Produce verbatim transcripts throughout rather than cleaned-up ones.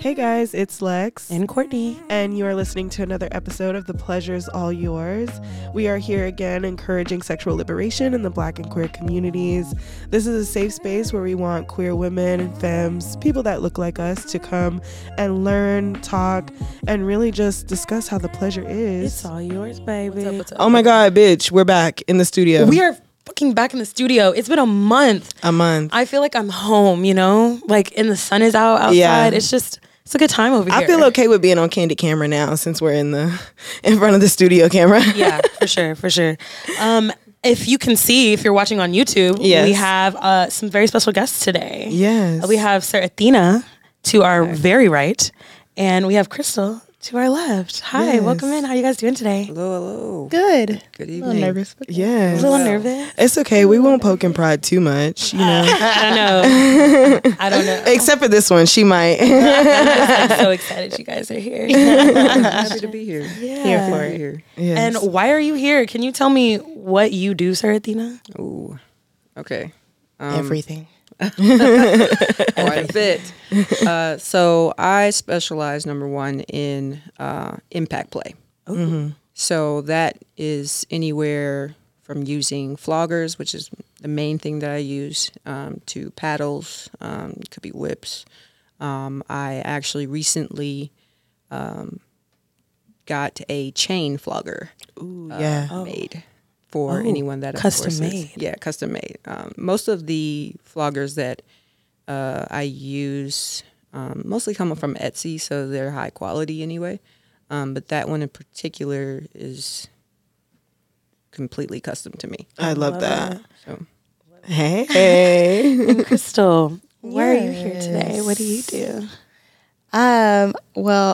Hey guys, it's Lex and Courtney, and you are listening to another episode of The Pleasure's All Yours. We are here again encouraging sexual liberation in the Black and queer communities. This is a safe space where we want queer women and femmes, people that look like us, to come and learn, talk, and really just discuss how the pleasure is. It's all yours, baby. What's up, what's up? Oh my God, bitch, we're back in the studio. We are fucking back in the studio. It's been a month. A month. I feel like I'm home, you know? Like, and the sun is out outside. Yeah. It's just... It's a good time over here. I feel okay with being on candid camera now since we're in the in front of the studio camera. Yeah, for sure, for sure. Um, if you can see, if you're watching on YouTube, yes. we have uh, some very special guests today. Yes. Uh, we have Sir Athena to our okay. very right, and we have Crystal to our left. Hi, yes. welcome in. How are you guys doing today? Hello, hello. Good. Good evening. A little nervous. But yeah. A little well. nervous. It's okay. We won't poke and prod too much, you know. I don't know. I don't know. Except for this one, she might. I'm just like, so excited you guys are here. I'm happy to be here. Yeah. Here for it. Here. Yes. And why are you here? Can you tell me what you do, Sir Athena? Ooh. Okay. Um, Everything. Quite a bit. Uh, so I specialize, number one, in uh, impact play. Mm-hmm. So that is anywhere from using floggers, which is the main thing that I use, um, to paddles, um, could be whips. Um, I actually recently um, got a chain flogger Ooh, uh, yeah. made. For oh, anyone that custom is, made, yeah, custom made. Um, most of the floggers that uh, I use um, mostly come from Etsy, so they're high quality anyway. Um, but that one in particular is completely custom to me. I love, love that. that. So, hey, hey, and Crystal, why yes. are you here today? What do you do? Um. Well,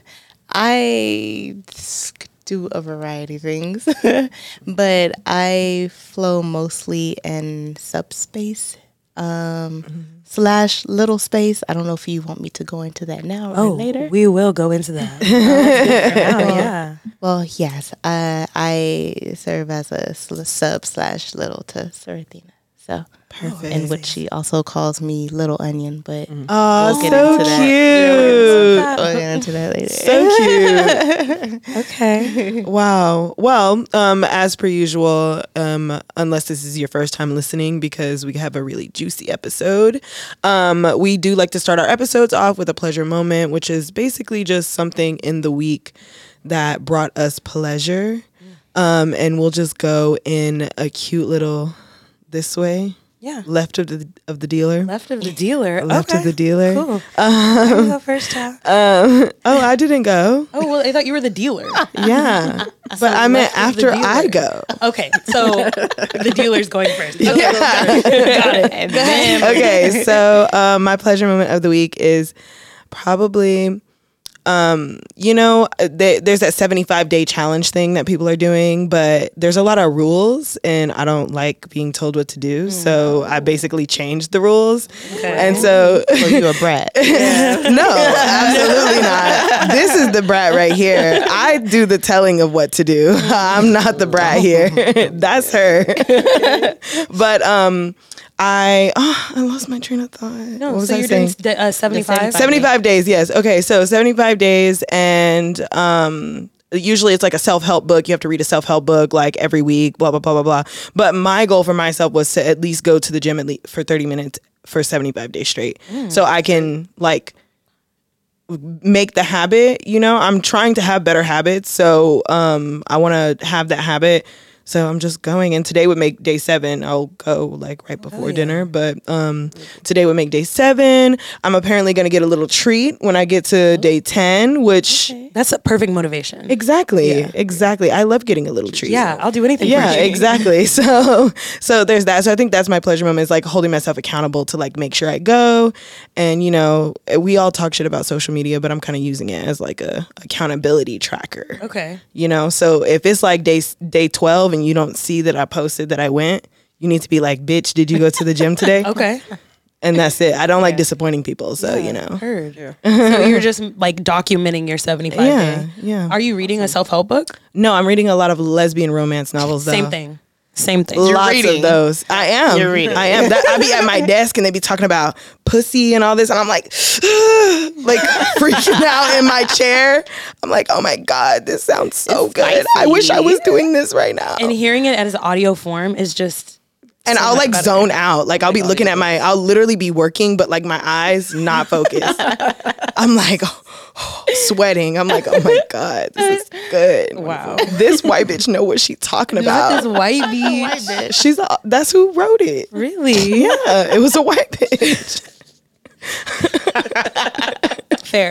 I. do a variety of things, but I flow mostly in subspace um, mm-hmm. slash little space. I don't know if you want me to go into that now or oh, later. We will go into that. Oh, now, well, yeah. Well, yes, uh, I serve as a sub slash little to Sir Athena. So perfect. In which she also calls me Little Onion, but mm-hmm. oh, we'll get so into cute. That. We'll get into that later. So cute. Okay. Wow. Well, um, as per usual, um, unless this is your first time listening, because we have a really juicy episode, um, we do like to start our episodes off with a pleasure moment, which is basically just something in the week that brought us pleasure, um, and we'll just go in a cute little. This way, yeah. Left of the of the dealer. Left of the dealer. Left okay. of the dealer. Cool. Um, you go first, child. Um, oh, I didn't go. Oh well, I thought you were the dealer. Yeah, but so I meant after I go. Okay, so the dealer's going first. Okay, yeah. Got it. Got it. And then okay, so um, my pleasure moment of the week is probably. Um, you know, they, there's that seventy-five day challenge thing that people are doing, but there's a lot of rules and I don't like being told what to do. Mm. So I basically changed the rules. Okay. And so well, you're a brat. Yeah. No, absolutely not. This is the brat right here. I do the telling of what to do. I'm not the brat here. That's her. But, um, I oh I lost my train of thought. No, what was so I you're saying? doing uh, seventy-five? seventy-five days, yes. Okay, so seventy-five days, and um, usually it's like a self-help book. You have to read a self-help book like every week, blah, blah, blah, blah, blah. But my goal for myself was to at least go to the gym at least for thirty minutes for seventy-five days straight. Mm. So I can like make the habit, you know? I'm trying to have better habits, so um, I want to have that habit. So I'm just going, and today would make day seven. I'll go like right before oh, yeah. dinner, but um, today would make day seven. I'm apparently going to get a little treat when I get to oh. day ten, which okay. that's a perfect motivation. Exactly, yeah. exactly. I love getting a little treat. Yeah, I'll do anything. Yeah, for you. exactly. So, so there's that. So I think that's my pleasure moment is like holding myself accountable to like make sure I go, and you know, we all talk shit about social media, but I'm kind of using it as like a accountability tracker. Okay. You know, so if it's like day day twelve. And you don't see that I posted that I went, you need to be like, bitch, did you go to the gym today? Okay. And that's it. I don't yeah. like disappointing people, so yeah, you know. Heard. Yeah. So you're just like documenting your seventy-five yeah, day. Yeah. Are you reading a self-help book? No, I'm reading a lot of lesbian romance novels though. Same thing. Same thing. Lots reading. of those. I am. You're reading. I am. That, I be at my desk and they be talking about pussy and all this, and I'm like, like freaking out in my chair. I'm like, oh my God, this sounds so It's good. I spicy. wish I was doing this right now. And hearing it as audio form is just. And so I'll much like better. zone out. Like I'll be looking at my, I'll literally be working, but like my eyes not focused. I'm like sweating. I'm like, oh my God, this is good. Wow. This white bitch know what she's talking about. This white bitch. She's a, that's who wrote it. Really? Yeah, it was a white bitch. Fair.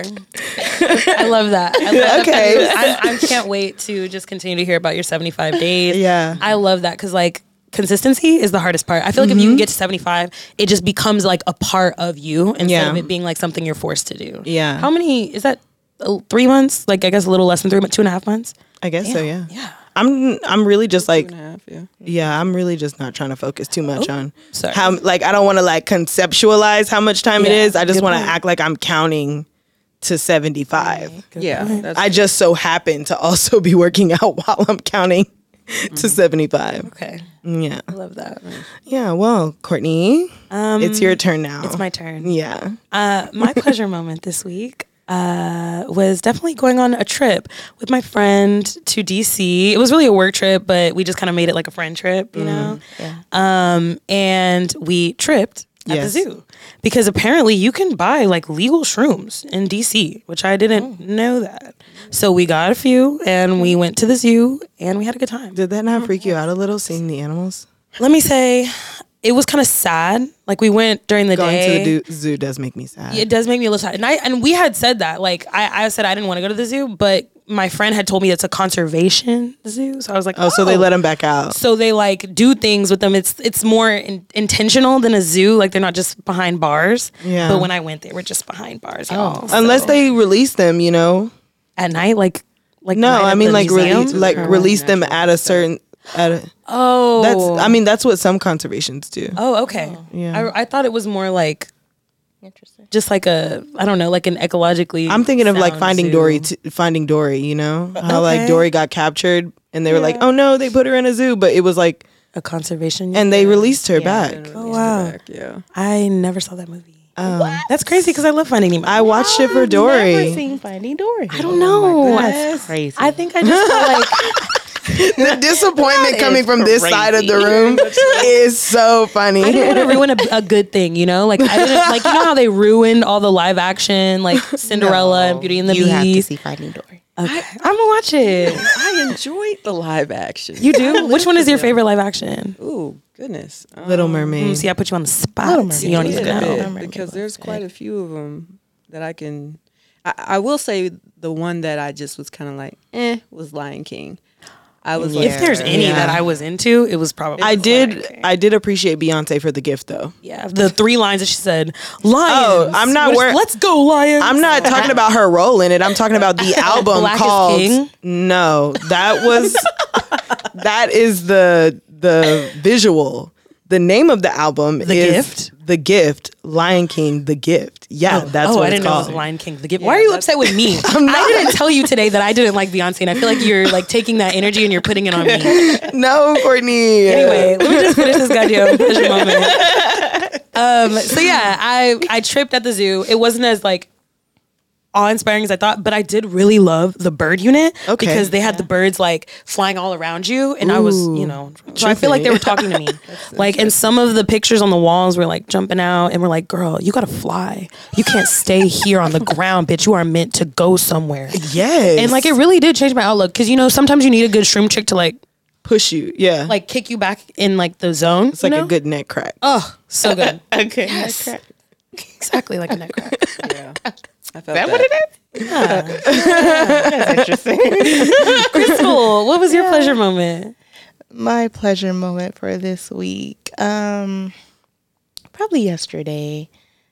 I love that. I love Okay. that. I, I can't wait to just continue to hear about your seventy-five days. Yeah. I love that because like consistency is the hardest part. I feel like if you can get to seventy-five, it just becomes like a part of you instead Yeah. of it being like something you're forced to do. Yeah. How many is that? Uh, three months? Like I guess a little less than three, two and a half months. I guess so, yeah. Yeah. I'm I'm really just like Two and a half, yeah. yeah, I'm really just not trying to focus too much on sorry. how like I don't want to like conceptualize how much time it Yeah, is. I just good want to point. act like I'm counting to seventy-five. Yeah, that's I just so happen to also be working out while I'm counting to seventy-five. Okay. Yeah. I love that. Yeah, well, Courtney, Um, it's your turn now. It's my turn. Yeah. Uh, my pleasure moment this week uh, was definitely going on a trip with my friend to D C. It was really a work trip, but we just kind of made it like a friend trip, you know? Yeah. Um, and we tripped at Yes. the zoo because apparently you can buy like legal shrooms in D C, which I didn't know that. So we got a few and we went to the zoo and we had a good time. Did that not freak you out a little seeing the animals? Let me say, it was kind of sad. Like we went during the Going day. to the do- zoo does make me sad. It does make me a little sad. And I and we had said that. Like I, I said I didn't want to go to the zoo, but my friend had told me it's a conservation zoo. So I was like, Oh, so they let them back out. So they like do things with them. It's it's more in, intentional than a zoo. Like they're not just behind bars. Yeah. But when I went, they were just behind bars, y'all. So- Unless they release them, you know. at night, like like No, night I at mean the like museum? release like Or release them natural at a certain at a, Oh, that's I mean that's what some conservations do. Oh, okay. Yeah. I, I thought it was more like Interesting. just like a I don't know, like an ecologically. I'm thinking of like sound Finding zoo. Dory, t- Finding Dory. You know how like Okay. Dory got captured and they were like, oh no, they put her in a zoo, but it was like, A conservation. and they released her Yeah. back. Oh, wow. Back, yeah. I never saw that movie. Um, That's crazy because I love Finding Nemo. I watched it for Never Dory. seen Finding Dory. I don't know. That's crazy. I think I just felt like The disappointment That coming is from this side of the crazy. room is so funny. I didn't want to ruin a, a good thing, you know? Like I didn't like you know how they ruined all the live action like Cinderella and Beauty and the you Beast. have to see Finding Dory. Okay. I'm gonna watch it. I enjoyed the live action. You do? Which one is your favorite live action? Ooh, goodness. Um, Little Mermaid. Mm, see, I put you on the spot. Little So you don't yeah, even a know. bit, Remember because me there's was quite good. a few of them that I can. I, I will say the one that I just was kind of like, eh, was Lion King. I was like, If there's any Yeah. that I was into, it was probably I Lion did. King. I did appreciate Beyonce for the gift, though. Yeah, the three lines that she said, lions. Oh, I'm not Let's- wor- Let's go, lions. I'm not talking about her role in it. I'm talking about the album Black is called. King? No, that was that is the the visual. The name of the album The is Gift? The Gift, Lion King, The Gift. Yeah, that's oh, what I it's didn't know it called. was Lion King. The Gift. Why are you that's- upset with me? I didn't tell you today that I didn't like Beyonce, and I feel like you're like taking that energy and you're putting it on me. No, Courtney. Anyway, let me just finish this goddamn pleasure moment. Um, so yeah, I I tripped at the zoo. It wasn't as like awe-inspiring as I thought, but I did really love the bird unit Okay. because they had the birds like flying all around you, and I was, you know, so I feel like they were talking to me. Like, and some of the pictures on the walls were like jumping out, and we're like, "Girl, you gotta fly. You can't stay here on the ground, bitch. You are meant to go somewhere." Yes. And like, it really did change my outlook because you know sometimes you need a good shroom chick to like push you. Yeah. like kick you back in like the zone. it's like you know? a good neck crack. Oh, so good. Okay. Yes. Exactly like a neck crack. yeah. I felt That that. what it is? That's interesting. Crystal, what was your pleasure moment? My pleasure moment for this week, um, probably yesterday.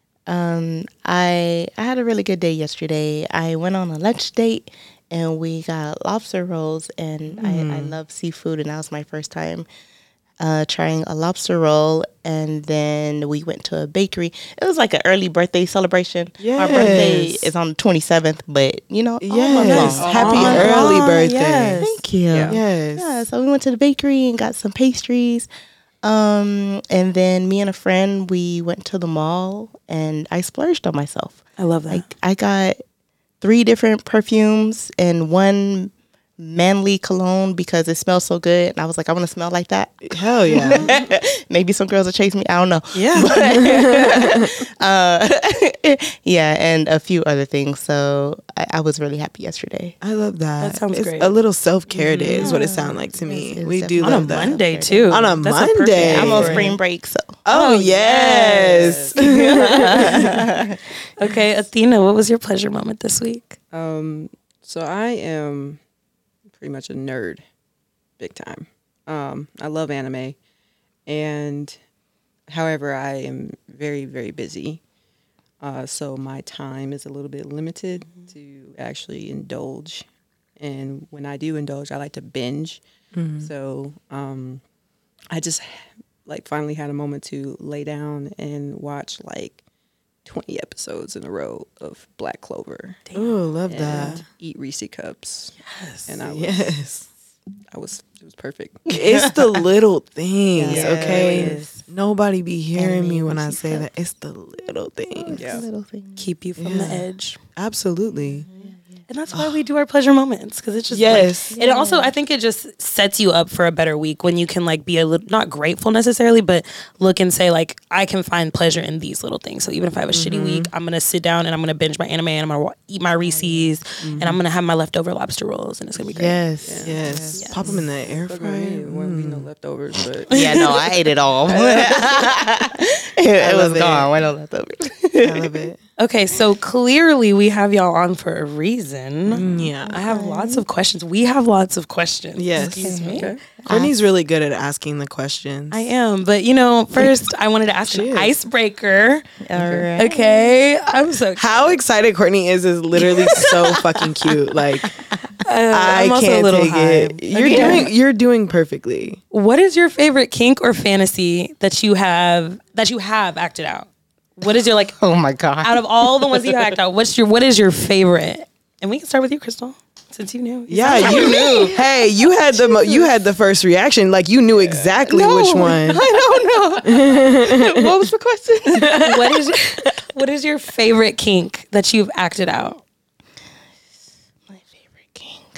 Um, I I had a really good day yesterday. I went on a lunch date and we got lobster rolls, and I, I love seafood, and that was my first time uh, trying a lobster roll, and then we went to a bakery. It was like an early birthday celebration. Yes. Our birthday is on the twenty-seventh, but you know, all month Yes. long. Happy Oh, early birthday. yes. Thank you. Yeah. Yes. Yeah, so we went to the bakery and got some pastries. Um, and then me and a friend, we went to the mall and I splurged on myself. I love that. Like I got three different perfumes and one manly cologne because it smells so good. And I was like, I want to smell like that. Hell yeah. Maybe some girls will chase me. I don't know. yeah. Uh, yeah, and a few other things. So I, I was really happy yesterday. I love that. That sounds it's great. A little self care day is what it sounds like to me. It's- it's We do definitely On a love that. Monday too. On a That's perfect Monday. day I'm on for it. spring break, so Oh, yes. Okay, Athena, what was your pleasure moment this week? Um, so I am pretty much a nerd, big time. Um, I love anime, and however, I am very, very busy. Uh, so my time is a little bit limited to actually indulge. And when I do indulge, I like to binge. So um, I just like finally had a moment to lay down and watch like twenty episodes in a row of Black Clover. Oh, love And that. eat Reese cups. Yes. And I was, Yes. I was, it was perfect. It's the little things, Yeah, okay? it is. Nobody be hearing Anime me when I Reese's say Cups. that. It's the little things. Yeah. little thing. Keep you from Yeah. the edge. Absolutely. And that's why we do our pleasure moments, because it's just Yes. like, it also, I think it just sets you up for a better week when you can like be a little, not grateful necessarily, but look and say like, I can find pleasure in these little things. So even if I have a shitty week, I'm going to sit down and I'm going to binge my anime and I'm going to wa- eat my Reese's and I'm going to have my leftover lobster rolls and it's going to be great. Yes. Yeah. Yes. Yes. Pop them in the air Look at me. fryer. There won't be no leftovers, but Yeah, no, I ate it all. it it was love it. gone. Went on leftovers. I love it. Okay, so clearly we have y'all on for a reason. Yeah. I have lots of questions. We have lots of questions. Yes. Excuse me. okay. Courtney's really good at asking the questions. I am, but you know, first I wanted to ask an Cheers. icebreaker. All right. Okay, I'm so How excited Courtney is is literally so fucking cute. Like I I'm also can't a little take high. it. You're Okay. doing you're doing perfectly. What is your favorite kink or fantasy that you have that you have acted out? What is your like Oh my god. out of all the ones that you act out? What's your what is your favorite? And we can start with you, Crystal, since you knew. Yeah, you knew. Hey, you had the mo- you had the first reaction. Like you knew exactly which one. I don't know. What was the question? what is your, what is your favorite kink that you've acted out? My favorite kink.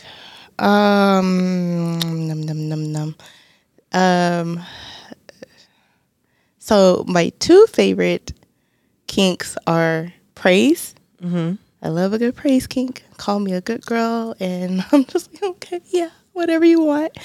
Um, num num num num. Um. So my two favorite kinks are praise. Mm-hmm. I love a good praise kink. Call me a good girl, and I'm just like, okay, yeah, whatever you want.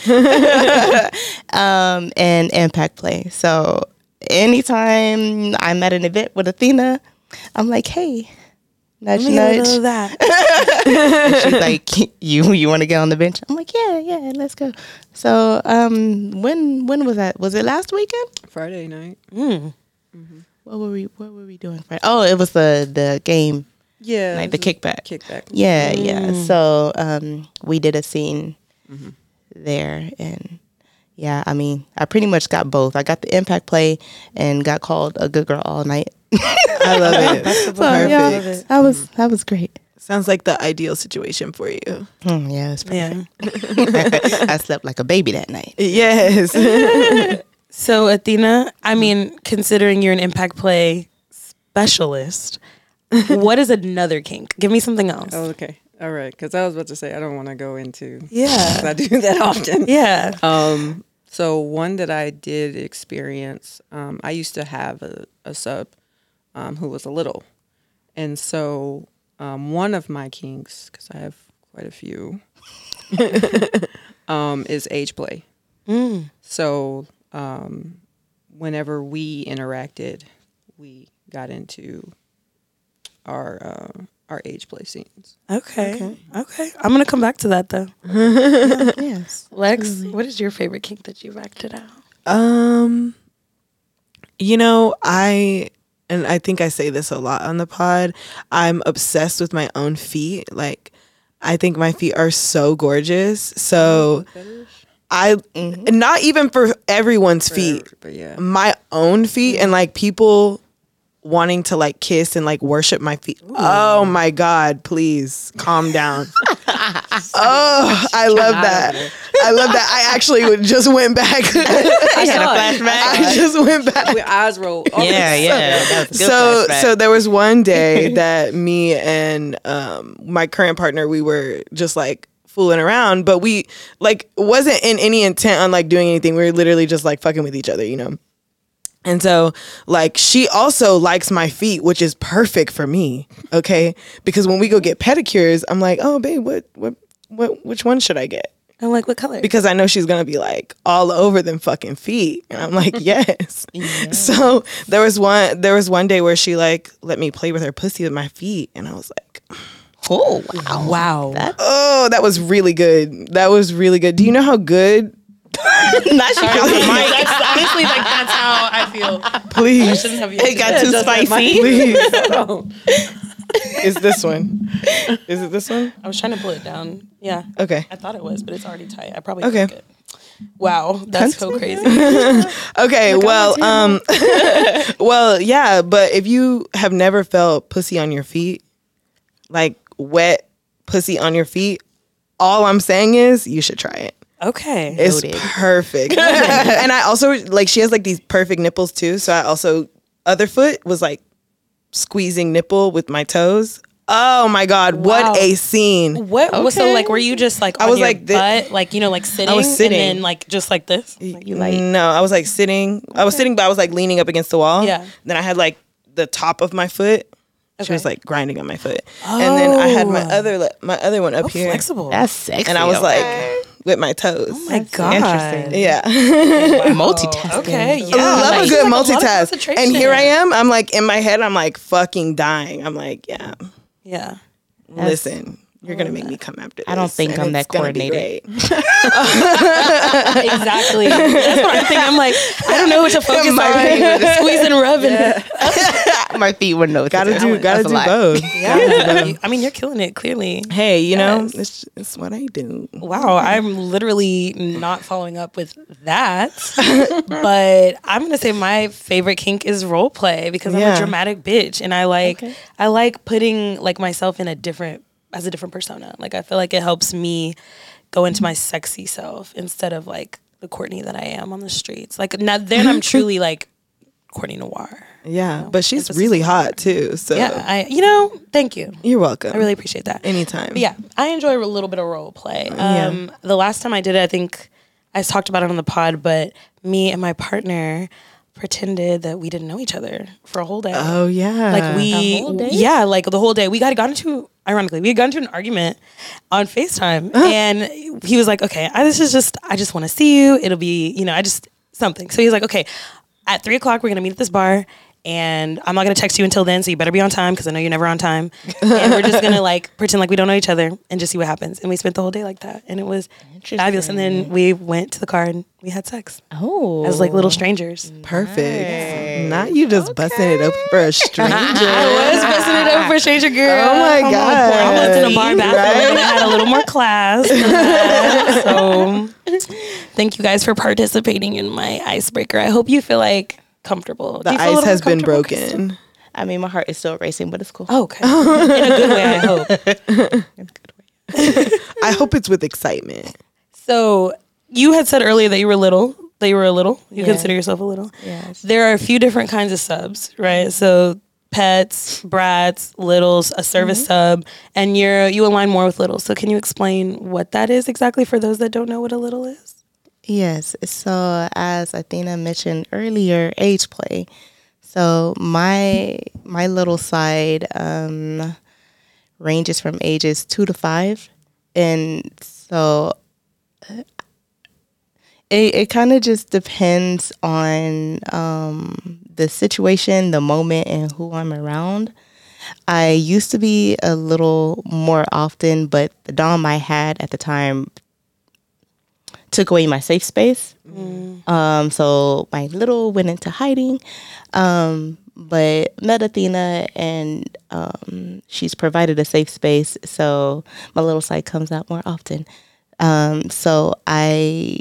um, and impact play. So anytime I'm at an event with Athena, I'm like, hey, nudge, nudge. Love that. And she's like, you you want to get on the bench? I'm like, yeah, yeah, let's go. So um, when when was that? Was it last weekend? Friday night. Mm. What were we What were we doing Friday? Oh, it was the the game, Yeah. like the it was a kickback. Kickback. Yeah, yeah. So um, we did a scene there, and yeah, I mean, I pretty much got both. I got the impact play and got called a good girl all night. I love it. So, Perfect. yeah, that was that was great. Sounds like the ideal situation for you. Hmm, yeah, it was perfect. Yeah. I slept like a baby that night. Yes. So Athena, I mean, considering you're an impact play specialist, what is another kink? Give me something else. Oh, okay. All right. Because I was about to say, I don't want to go into. Yeah. 'cause I do that often. Yeah. Um, so one that I did experience, um, I used to have a, a sub um, who was a little. And so um, one of my kinks, because I have quite a few, um, is age play. Mm. So um, whenever we interacted, we got into our uh, our age play scenes. Okay. okay. I'm gonna come back to that though. Yes. Lex, what is your favorite kink that you've acted out? Um, you know, I and I think I say this a lot on the pod. I'm obsessed with my own feet. Like, I think my feet are so gorgeous. So I mm-hmm. not even for everyone's for, feet, but yeah, my own feet, and like people wanting to like kiss and like worship my feet. Ooh. Oh my God, please calm down. Oh, I love that. I love that. I actually just went back. I had a flashback. I just went back. With eyes rolled. Oh, yeah, yeah. That was a good so, flashback. so there was one day that me and um, my current partner, we were just like fooling around, but we like wasn't in any intent on like doing anything. We were literally just like fucking with each other, you know? And so, like, she also likes my feet, which is perfect for me, okay? Because when we go get pedicures, I'm like, oh, babe, what, what, what, which one should I get? I'm like, what color? Because I know she's gonna be like all over them fucking feet, and I'm like, yes. Yeah. So there was one, there was one day where she like let me play with her pussy with my feet, and I was like, oh wow, wow, that, oh, that was really good. That was really good. Do you know how good? Not sure. That's honestly like that's how I feel. Please, I shouldn't have it got too spicy. Please. Is this one? Is it this one? I was trying to pull it down. Yeah. Okay. I thought it was, but it's already tight. I probably okay. Took it. Wow, that's so crazy. Okay, Look, well, um, well, yeah, but if you have never felt pussy on your feet, like wet pussy on your feet, all I'm saying is you should try it. Okay. It's Noted. Perfect. And I also, like, she has, like, these perfect nipples, too. So I also, other foot was, like, squeezing nipple with my toes. Oh, my God. Wow. What a scene. What? Okay. So, like, were you just, like, on I was your like butt? This, like, you know, like, sitting? I was sitting. And then, like, just like this? Like, you like? No, I was, like, sitting. Okay. I was sitting, but I was, like, leaning up against the wall. Yeah. Then I had, like, the top of my foot. Okay. She was like grinding on my foot, oh. And then I had my other my other one up oh, here. Flexible. That's sexy. And I was okay. like with my toes. Oh my God. Interesting. Yeah. Wow. Multitasking. Okay. Yeah. I love like, a good like multitask. A and here I am. I'm like in my head. I'm like fucking dying. I'm like yeah. Yeah. Listen. You're going to make me come after this. I don't think I'm that coordinated. Exactly. That's what I'm thinking. I'm like, I don't know what to focus on. Squeeze and rub. Yeah. My feet were no. Gotta do, gotta do both. Yeah. I mean, you're killing it, clearly. Hey, you yes. know, it's, it's what I do. Wow. I'm literally not following up with that. But I'm going to say my favorite kink is role play because I'm yeah. a dramatic bitch. And I like, okay. I like putting like myself in a different as a different persona. Like, I feel like it helps me go into my sexy self instead of, like, the Courtney that I am on the streets. Like, now, then I'm truly, like, Courtney Noir. Yeah, you know? but she's really hot, too, so. Yeah, I, you know, thank you. You're welcome. I really appreciate that. Anytime. But yeah, I enjoy a little bit of role play. Um, yeah. The last time I did it, I think I talked about it on the pod, but me and my partner pretended that we didn't know each other for a whole day. Oh, yeah. Like, we, yeah, like, the whole day. We got, got into... Ironically, we had gotten into an argument on FaceTime, and he was like, okay, I, this is just, I just want to see you. It'll be, you know, I just, something. So he's like, okay, at three o'clock, we're going to meet at this bar, and I'm not going to text you until then, so you better be on time, because I know you're never on time. And we're just going to, like, pretend like we don't know each other and just see what happens. And we spent the whole day like that, and it was fabulous. And then we went to the car, and we had sex. Oh. As, like, little strangers. Perfect. Nice. Not you just okay. busting it open for a stranger. I was busting it open for a stranger, girl. Oh, my Come God. I went to the bar bathroom, right? And I had a little more class than that. So, thank you guys for participating in my icebreaker. I hope you feel, like, comfortable. The ice has been broken. I mean, my heart is still racing, but it's cool. Oh, okay. In a good way, I hope. In a good way. I hope it's with excitement. So, you had said earlier that you were little, that you were a little. You yeah. consider yourself a little. Yes. There are a few different kinds of subs, right? So, pets, brats, littles, a service mm-hmm. sub, and you're you align more with littles. So, can you explain what that is exactly for those that don't know what a little is? Yes. So as Athena mentioned earlier, age play. So my my little side um, ranges from ages two to five, and so it it kind of just depends on um, the situation, the moment, and who I'm around. I used to be a little more often, but the dom I had at the time took away my safe space. Mm. Um, so my little went into hiding. Um, but met Athena, and um, she's provided a safe space. So my little side comes out more often. Um, so I,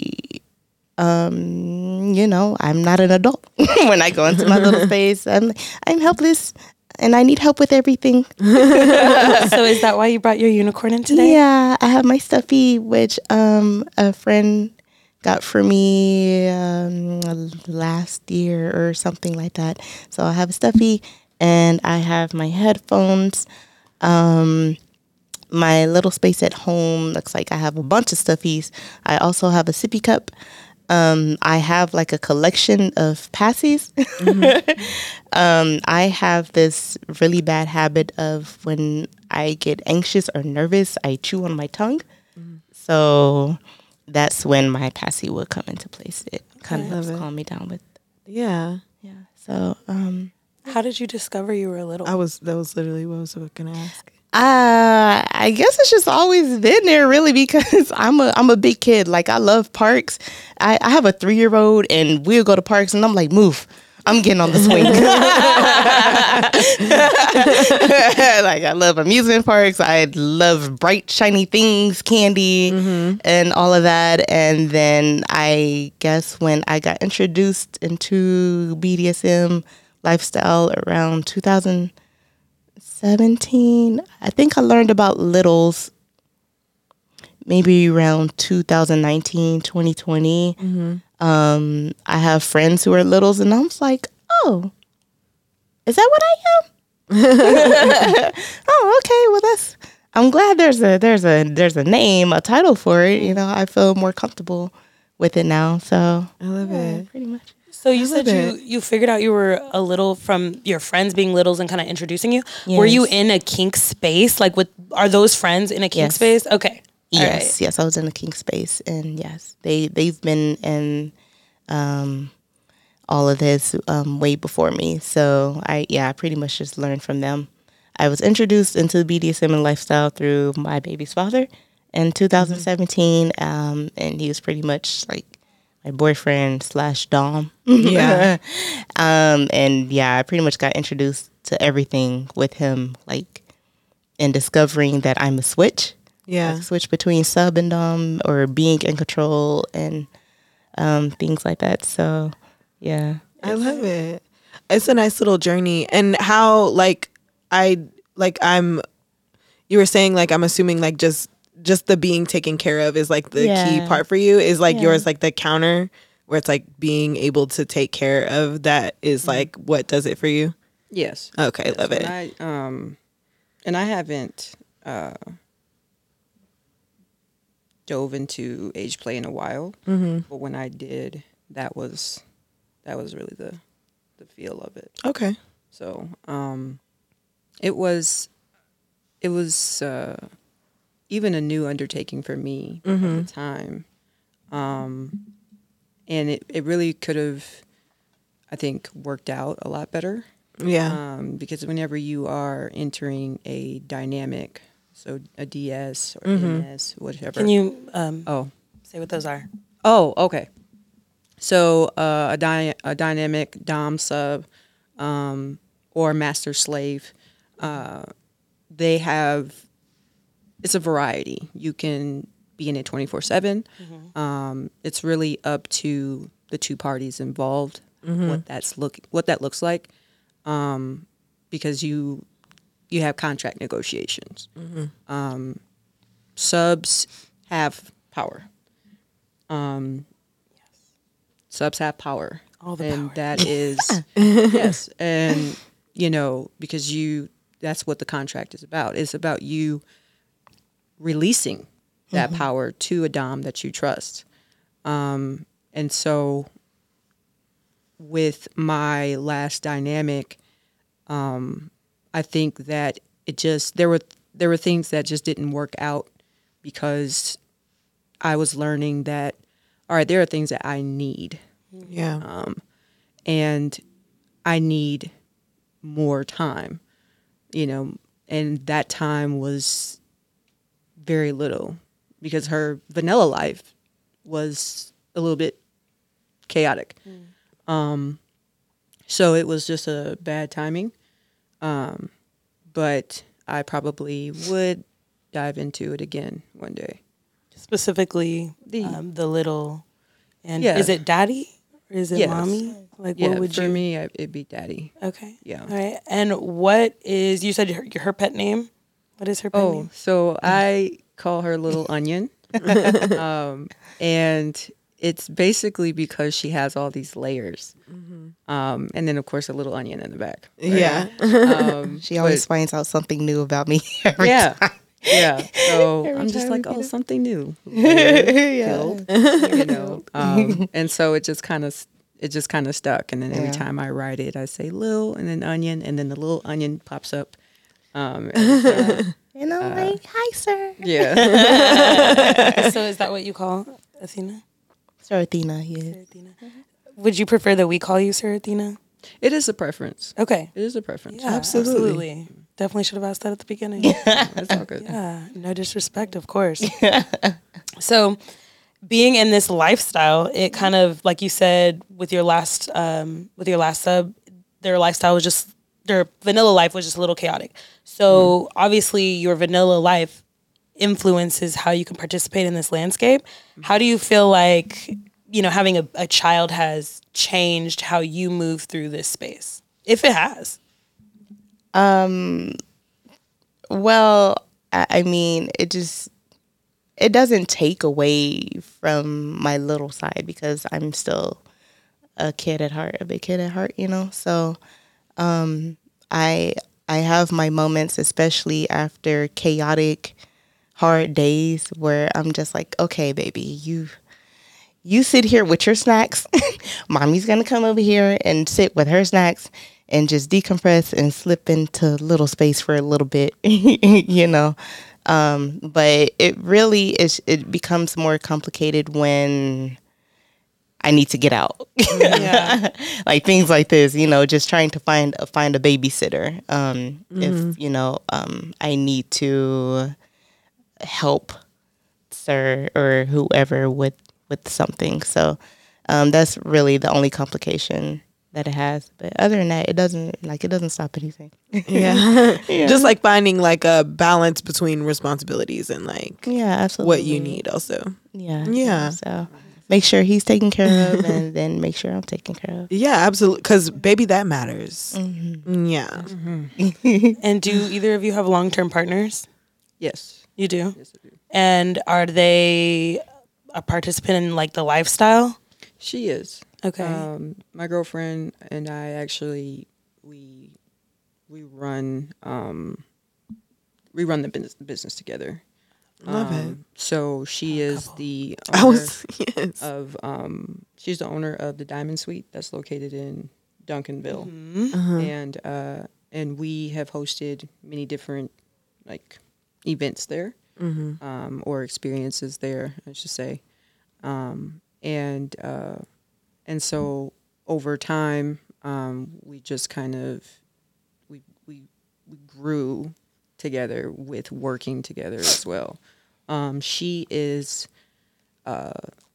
um, you know, I'm not an adult when I go into my little space. I'm I'm helpless, and I need help with everything. So is that why you brought your unicorn in today? Yeah, I have my stuffy, which um a friend got for me um, last year or something like that. So I have a stuffy, and I have my headphones. Um, my little space at home looks like I have a bunch of stuffies. I also have a sippy cup. Um, I have like a collection of passies. Mm-hmm. um, I have this really bad habit of when I get anxious or nervous, I chew on my tongue. Mm-hmm. So that's when my passy would come into place. It kind of helps calm me down with. Yeah. Yeah. So, um, how did you discover you were little? I was, that was literally what I was going to ask. Uh, I guess it's just always been there, really, because I'm a I'm a big kid. Like, I love parks. I, I have a three year old, and we'll go to parks, and I'm like, move. I'm getting on the swing. Like, I love amusement parks. I love bright, shiny things, candy, mm-hmm. and all of that. And then I guess when I got introduced into B D S M lifestyle around two thousand seventeen, I think I learned about littles maybe around two thousand nineteen, twenty twenty. Mm-hmm. Um, I have friends who are littles, and I was like, oh, is that what I am? Oh, okay. Well, that's, I'm glad there's a, there's a, there's a name, a title for it. You know, I feel more comfortable with it now. So I love yeah, it. pretty much. So you said you, you figured out you were a little from your friends being littles and kind of introducing you. Yes. Were you in a kink space? Like, with, are those friends in a kink yes. space? Okay. Yes, right. yes, I was in a kink space, and yes, they they've been in um, all of this um, way before me. So I yeah, I pretty much just learned from them. I was introduced into the B D S M and lifestyle through my baby's father in two thousand seventeen, mm-hmm. um, and he was pretty much like my boyfriend slash dom. Yeah, um, and yeah, I pretty much got introduced to everything with him, like in discovering that I'm a switch. Yeah, like switch between sub and dom, or being in control, and um, things like that. So, yeah, I love it. It's a nice little journey, and how like I like I'm. You were saying like I'm assuming like just just the being taken care of is like the yeah. key part for you. Is like yeah. yours like the counter where it's like being able to take care of that is mm-hmm. like what does it for you? Yes. Okay, yes. love when it. I, um, and I haven't. Uh, dove into age play in a while, mm-hmm. but when I did, that was that was really the the feel of it. Okay. So um, it was it was uh, even a new undertaking for me mm-hmm. at the time, um, and it it really could have, I think, worked out a lot better. Yeah. Um, because whenever you are entering a dynamic. So a D S or mm-hmm. M S, whatever. Can you um, oh say what those are? Oh, okay. So uh, a, dy- a dynamic dom sub um, or master slave, uh, they have, it's a variety. You can be in it twenty-four seven. Mm-hmm. Um, it's really up to the two parties involved, mm-hmm. what that's look what that looks like, um, because you. You have contract negotiations. Mm-hmm. Um, subs have power. Um, yes. Subs have power. All the and power. that is, yes. And, you know, because you, that's what the contract is about. It's about you releasing that mm-hmm. power to a dom that you trust. Um, and so with my last dynamic, um, I think that it just there were there were things that just didn't work out because I was learning that all right, there are things that I need, yeah, um, and I need more time, you know, and that time was very little because her vanilla life was a little bit chaotic, mm. um, so it was just a bad timing. Um, but I probably would dive into it again one day. specifically The- um, the little, and Yeah. is it daddy or is it Yes. mommy? Like, Yeah, what would for you? me, I- it'd be daddy. Okay. Yeah. All right. And what is you said her, her pet name? What is her pet Oh, name? so I call her Little Onion. um, and it's basically because she has all these layers. Um, and then, of course, a little onion in the back. Yeah. Um, She always but- finds out something new about me every yeah. time. Yeah. So Every I'm just time like, we oh, meet up. something new. Layer, Yeah. killed, you know. Um, and so it just kind of it just kind of stuck. And then every Yeah. time I write it, I say Lil and then onion, and then the little onion pops up. Um, and so, And I'm like, hi, sir. yeah. So is that what you call Athena? Sir Athena, yeah. Athena. Would you prefer that we call you Sir Athena? It is a preference. Okay. It is a preference. Yeah, Absolutely. absolutely. Definitely should have asked that at the beginning. It's all good. Yeah, no disrespect, of course. So, being in this lifestyle, it kind of like you said with your last um, with your last sub, their lifestyle was just their vanilla life was just a little chaotic. So obviously, your vanilla life influences how you can participate in this landscape. How do you feel like you know having a, a child has changed how you move through this space, if it has? Well, I, I mean, it just it doesn't take away from my little side because I'm still a kid at heart, a big kid at heart, you know. So, um, I I have my moments, especially after chaotic, hard days, where I'm just like, okay, baby, you you sit here with your snacks. Mommy's gonna come over here and sit with her snacks and just decompress and slip into little space for a little bit, you know. Um, but it really is. It becomes more complicated when I need to get out, Yeah. like things like this. You know, just trying to find a find a babysitter. Um, If you know, um, I need to help sir or whoever with with something. So um, that's really the only complication that it has. But other than that, it doesn't like it doesn't stop anything. Yeah. Just like finding like a balance between responsibilities and like Yeah, absolutely. what you need also. Yeah, Yeah. So make sure he's taken care of, and then make sure I'm taken care of. Yeah, absolutely. Because baby, that matters. Yeah. And do either of you have long term partners? Yes. You do? Yes, I do. And are they a participant in like the lifestyle? She is. Okay. Um, my girlfriend and I actually we we run um, we run the business, business together. Love it. Um, So she is the I owner was, yes. of um, she's the owner of the Diamond Suite that's located in Duncanville, Uh-huh. and uh, and we have hosted many different like events there, Mm-hmm. um, or experiences there, I should say, um, and uh, and so over time, um, we just kind of we we we grew together with working together as well. Um, she is uh,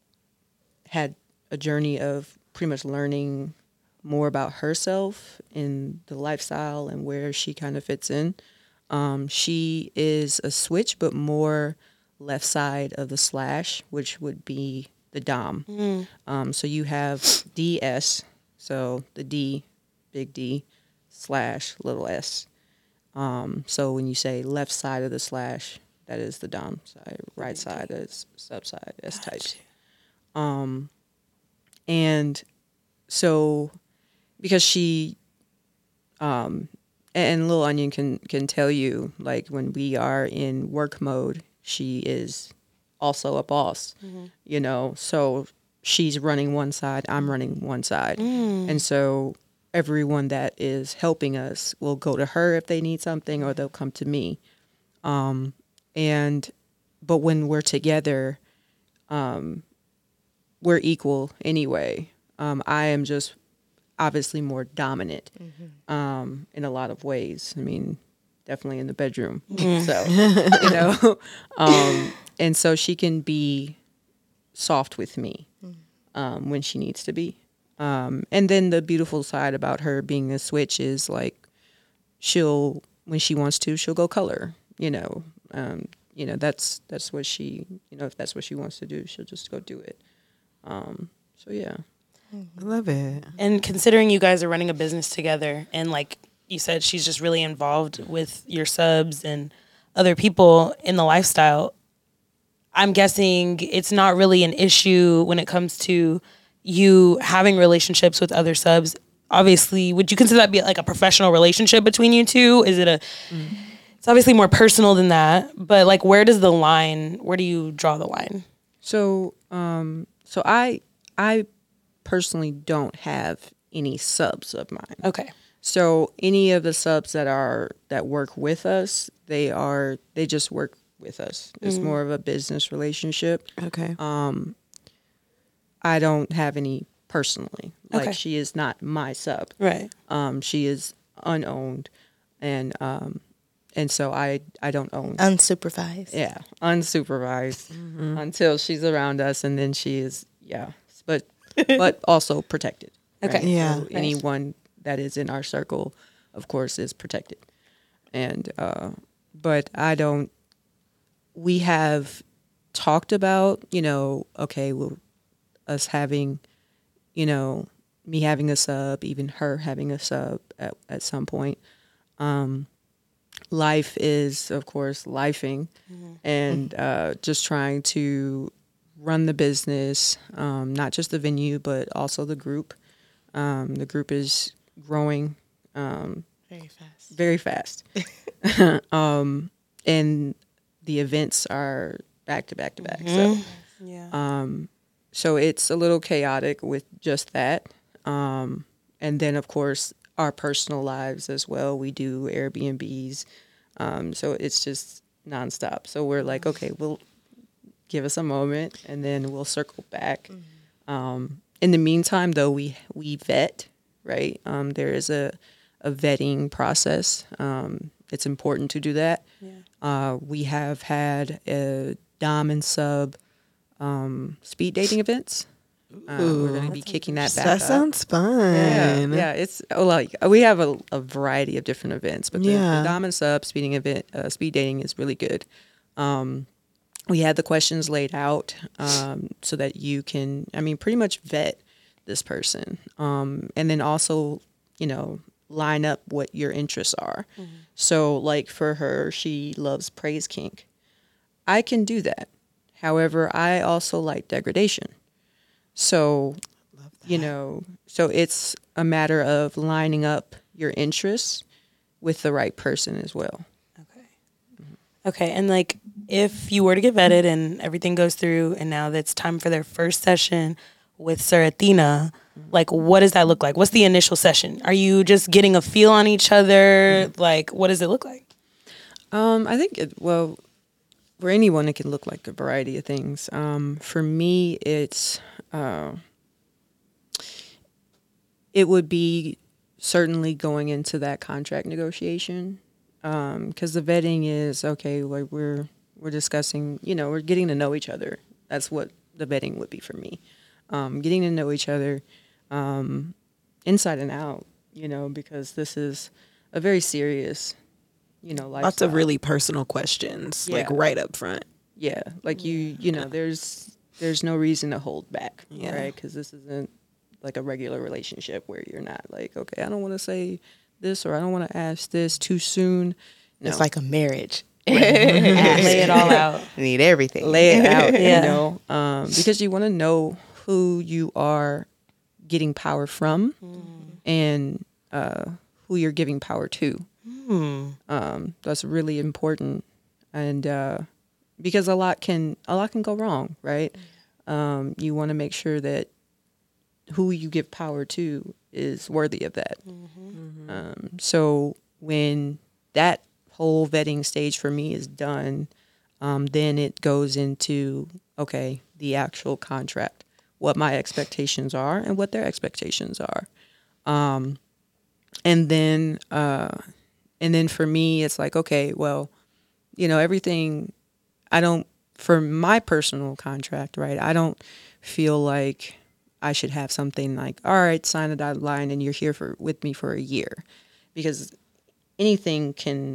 had a journey of pretty much learning more about herself in the lifestyle and where she kind of fits in. Um, she is a switch, but more left side of the slash, which would be the dom. Um, so you have D S, so the D, big D, slash, little s. Um, so when you say left side of the slash, that is the dom side. Right side is sub side, S type. Um, and so because she, um, and Lil Onion can can tell you, like when we are in work mode, she is also a boss, you know. So she's running one side, I'm running one side, and so everyone that is helping us will go to her if they need something, or they'll come to me. Um, and but when we're together, um, we're equal anyway. Um, I am just obviously more dominant um, in a lot of ways. I mean, definitely in the bedroom. So, you know, um, and so she can be soft with me um, when she needs to be. Um, and then the beautiful side about her being a switch is like she'll, when she wants to, she'll go color, you know, um, you know, that's that's what she, you know, if that's what she wants to do, she'll just go do it. Um, so yeah. I love it. And considering you guys are running a business together, and like you said, she's just really involved with your subs and other people in the lifestyle, I'm guessing it's not really an issue when it comes to you having relationships with other subs. Obviously, would you consider that be like a professional relationship between you two? Is it a, mm. It's obviously more personal than that, but like, where does the line, where do you draw the line? So, um, so I, I personally don't have any subs of mine. Okay. So any of the subs that are, that work with us, they are, they just work with us. It's mm. more of a business relationship. Okay. Um, I don't have any personally. Like okay. she is not my sub. Right. Um, she is unowned, and um, and so I I don't own. Unsupervised. Yeah, unsupervised mm-hmm. until she's around us, and then she is yeah, but but also protected. Okay. Right? Yeah. So nice. anyone that is in our circle, of course, is protected, and uh, but I don't. We have talked about, you know, okay, well, us having, you know, me having a sub, even her having a sub at, at some point. Um, life is, of course, lifing, mm-hmm. and uh, just trying to run the business, um, not just the venue, but also the group. Um, the group is growing um, very fast. Very fast. um, and the events are back to back to back. Mm-hmm. So, yeah. Um, so it's a little chaotic with just that. Um, and then, of course, our personal lives as well. We do Airbnbs. Um, so it's just nonstop. So we're like, okay, we'll give us a moment and then we'll circle back. Mm-hmm. Um, in the meantime, though, we, we vet, right? Um, there is a, a vetting process. Um, it's important to do that. Yeah. Uh, we have had a dom and sub um, speed dating events. Uh, we're going to be kicking that back That up. sounds fun. Yeah, yeah. It's oh, like we have a, a variety of different events, but the, yeah. the dom and sub speeding event, uh, speed dating is really good. Um, we had the questions laid out um, so that you can, I mean, pretty much vet this person, um, and then also, you know, line up what your interests are. Mm-hmm. So, like for her, she loves praise kink. I can do that. However, I also like degradation. So, you know, so it's a matter of lining up your interests with the right person as well. Okay. Mm-hmm. Okay. And like, if you were to get vetted and everything goes through and now that's time for their first session with Sir Athena, mm-hmm. like, what does that look like? What's the initial session? Are you just getting a feel on each other? Mm-hmm. Like, what does it look like? Um, I think, it, well, for anyone, it can look like a variety of things. Um, for me, it's... Uh, it would be certainly going into that contract negotiation, because um, the vetting is okay. Like we're we're discussing, you know, we're getting to know each other. That's what the vetting would be for me, um, getting to know each other um, inside and out. You know, because this is a very serious, you know, lifestyle. Lots of really personal questions, yeah. like right up front. Yeah, like you, you know, there's. There's no reason to hold back, yeah. right? Because this isn't like a regular relationship where you're not like, okay, I don't want to say this or I don't want to ask this too soon. No. It's like a marriage. Lay it all out. Need everything. Lay it out, yeah. you know, um, because you want to know who you are getting power from mm. and uh, who you're giving power to. Mm. Um, that's really important. And, uh, because a lot can a lot can go wrong, right? Um, you want to make sure that who you give power to is worthy of that. Mm-hmm. Mm-hmm. Um, so when that whole vetting stage for me is done, um, then it goes into, okay, the actual contract, what my expectations are and what their expectations are. Um, and then uh, and then for me, it's like, okay, well, you know, everything... I don't, for my personal contract, right, I don't feel like I should have something like, all right, sign a dotted line and you're here for with me for a year. Because anything can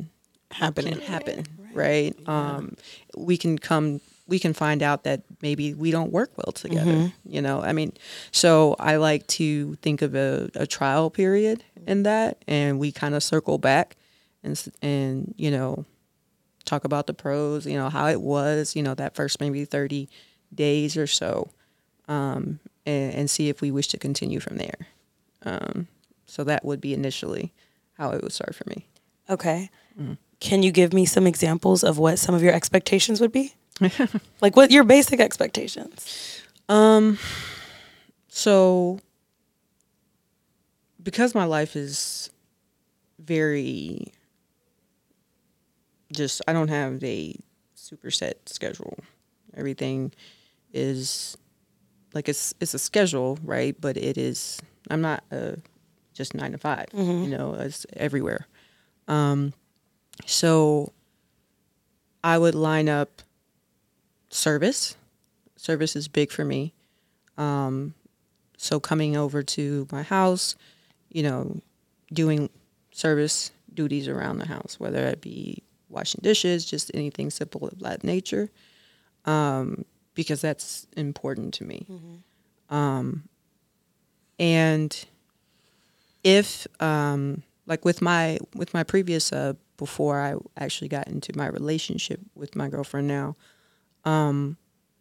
happening. can happen, right? Um, we can come, we can find out that maybe we don't work well together. Mm-hmm. You know, I mean, so I like to think of a, a trial period in that, and we kind of circle back and s- and you know, talk about the pros. You know, how it was. You know, that first maybe thirty days or so, um, and, and see if we wish to continue from there. Um, so that would be initially how it would start for me. Okay. Can you give me some examples of what some of your expectations would be? Like what your basic expectations? Um, so because my life is very just, I don't have a super set schedule. Everything is like it's it's a schedule, right? But it is, I'm not uh just nine to five. You know, it's everywhere. Um, so I would line up service. Service is big for me. Um, so coming over to my house, you know, doing service duties around the house, whether it be washing dishes, just anything simple of that nature, um, because that's important to me. Um, and if, um, like with my with my previous uh, before I actually got into my relationship with my girlfriend now, um,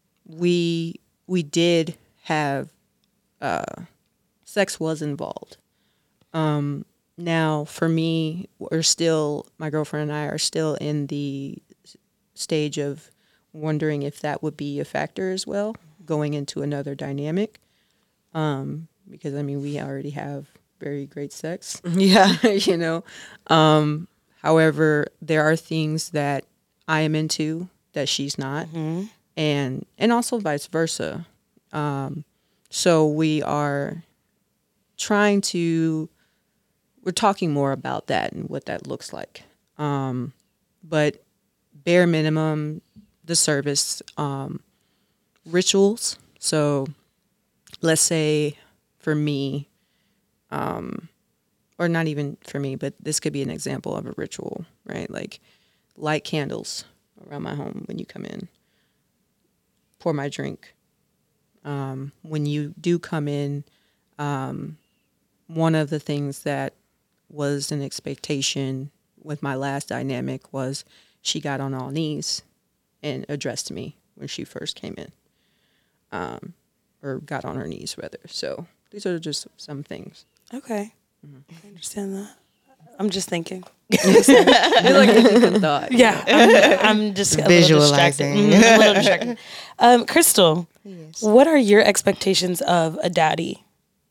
we we did have uh, sex was involved. Um, now for me, we're still my girlfriend and I are still in the s- stage of wondering if that would be a factor as well, going into another dynamic. Um, because I mean, we already have very great sex. Yeah. you know. Um, however, there are things that I am into that she's not, and and also vice versa. Um, so we are trying to we're talking more about that and what that looks like. Um, but bare minimum, the service um, rituals. So let's say for me, um, or not even for me, but this could be an example of a ritual, right? Like light candles around my home when you come in, pour my drink. Um, when you do come in, um, one of the things that was an expectation with my last dynamic was she got on all knees and addressed me when she first came in, um, or got on her knees rather. So these are just some things. Okay. I understand that. I'm just thinking. It's like a deep thought. Yeah, I'm, I'm just a little distracted. Visualizing. Mm, a little distracted. Um, Crystal, Yes. what are your expectations of a daddy?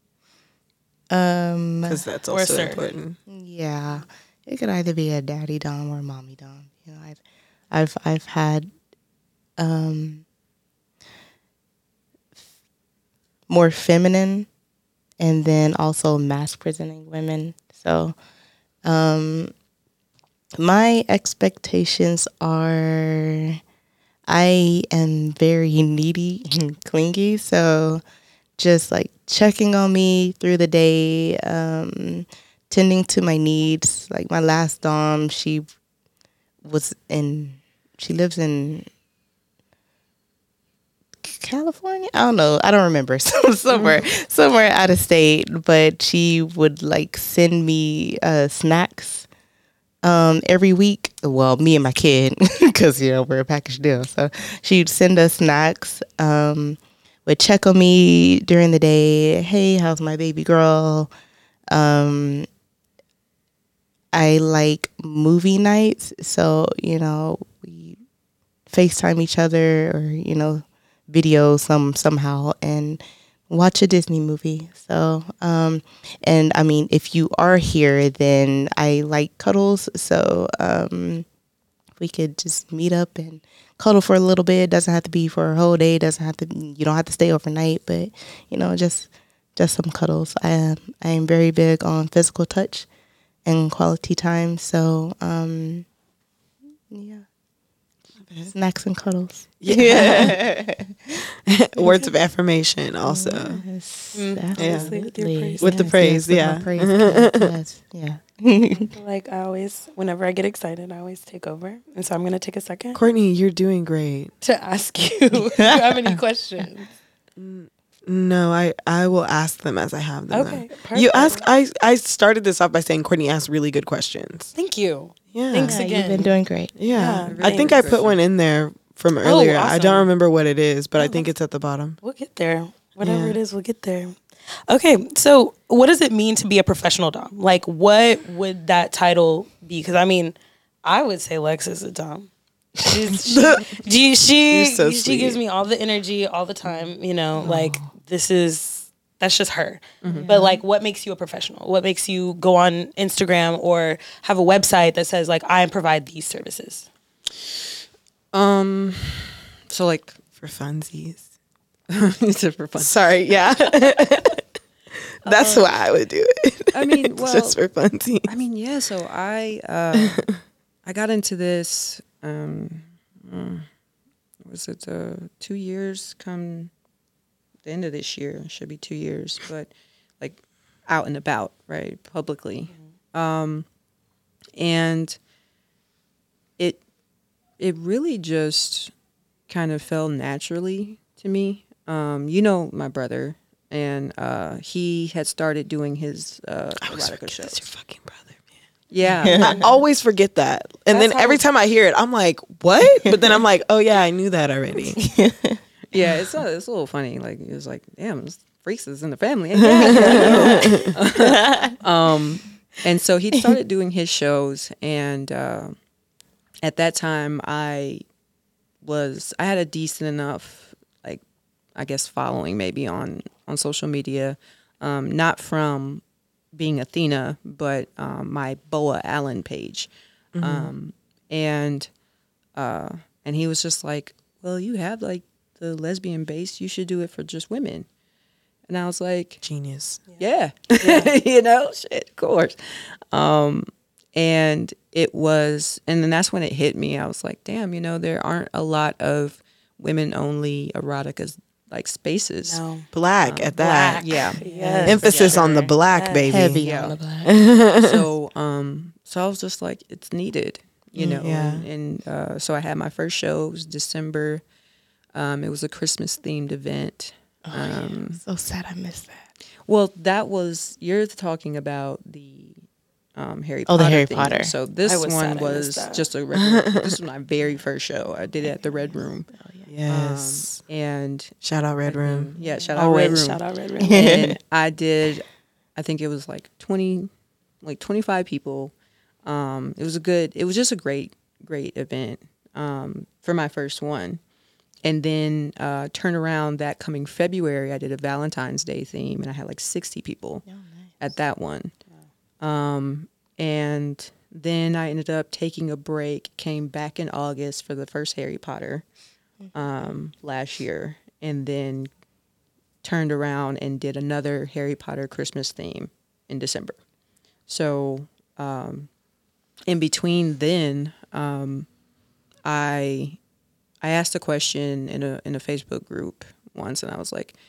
Um, Because that's Or also sir. important. yeah, it could either be a daddy dom or a mommy dom. You know, I've, I've, I've had, um, more feminine, and then also mask presenting women. So, um, my expectations are, I am very needy and clingy. So, just like checking on me through the day, um, tending to my needs. Like my last dom, she was in, she lives in California. I don't know. I don't remember. So somewhere, somewhere out of state. But she would like send me uh, snacks um, every week. Well, me and my kid, because you know we're a package deal. So she'd send us snacks. Um, would check on me during the day. Hey, how's my baby girl? Um, I like movie nights, so you know we FaceTime each other or you know video some somehow and watch a Disney movie. So, um, and I mean, if you are here, then I like cuddles. So, um, we could just meet up and cuddle for a little bit. It doesn't have to be for a whole day. It doesn't have to. You don't have to stay overnight, but you know, just just some cuddles. I am I am very big on physical touch and quality time. So, um, yeah, Snacks and cuddles. Yeah. Words of affirmation also. Yes, Honestly, with your praise. With the yes, praise, yes, with yeah. my praise, yes, yeah. Like I always, whenever I get excited, I always take over. And so I'm going to take a second Courtney, you're doing great. to ask you if you have any questions. No, I, I will ask them as I have them. Okay, though. You perfect. ask. I I started this off by saying Courtney asked really good questions. Thank you. Yeah. Thanks Yeah, again. you've been doing great. Yeah, Yeah, I think I thanks. put one in there from earlier. I awesome. don't remember what it is, but I think it's at the bottom. We'll get there. Whatever Yeah. it is, we'll get there. Okay, so what does it mean to be a professional dom? Like, what would that title be? Because I mean, I would say Lex is a dom. She's, she, she, You're so she sweet. gives me all the energy all the time. You know, like this is that's just her. But like, what makes you a professional? What makes you go on Instagram or have a website that says like I provide these services? Um, so like For funsies. it's for fun. Sorry, yeah. That's why I would do it. I mean, well, Just for funsies. I mean, yeah. So I uh, I got into this. Um, mm, was it uh, two years? Come the end of this year, it should be two years. But like out and about, right, publicly, um, and it it really just kind of fell naturally to me. Um, you know, my brother, and uh, he had started doing his uh, erotica That's shows. your fucking brother, man. Yeah. I always forget that. And That's then every how- time I hear it, I'm like, what? But then I'm like, oh, yeah, I knew that already. Yeah, it's a, it's a little funny. Like it was like, damn, there's freaks is in the family. Yeah. um, and so he started doing his shows, and uh, at that time, I was I had a decent enough, like, I guess, following maybe on on social media, um, not from being Athena, but um, my Boa Allen page, um, and uh, and he was just like, well, you have like the lesbian base, you should do it for just women. And I was like, Genius. yeah, you know, shit, of course. Um, and it was, and then that's when it hit me. I was like, damn, you know, there aren't a lot of women only erotica like spaces. No. Black at that. Black. Yeah. Yes. Emphasis for on the sure. black, Yes. baby. Heavy Yeah. on the black. so, um, so I was just like, it's needed, you know. Yeah. And, and uh, so I had my first show. It was December. Um, it was a Christmas themed event. Um, So sad I missed that. Well, that was you're talking about the um, Harry Oh, Potter. the Harry theme. Potter. So this I was one sad I was missed that. just a regular. This was my very first show. I did it at the Red Room. Yes. Um, and Shout out Red Room. yeah, shout out Always Red Room. shout out Red Room. And I did. I think it was like twenty, like twenty-five people. Um, it was a good. It was just a great, great event um, for my first one. And then uh, turn around that coming February, I did a Valentine's Day theme, and I had like sixty people at that one. Um, and then I ended up taking a break, came back in August for the first Harry Potter um, last year, and then turned around and did another Harry Potter Christmas theme in December. So um, in between then, um, I... I asked a question in a in a Facebook group once, and I was like,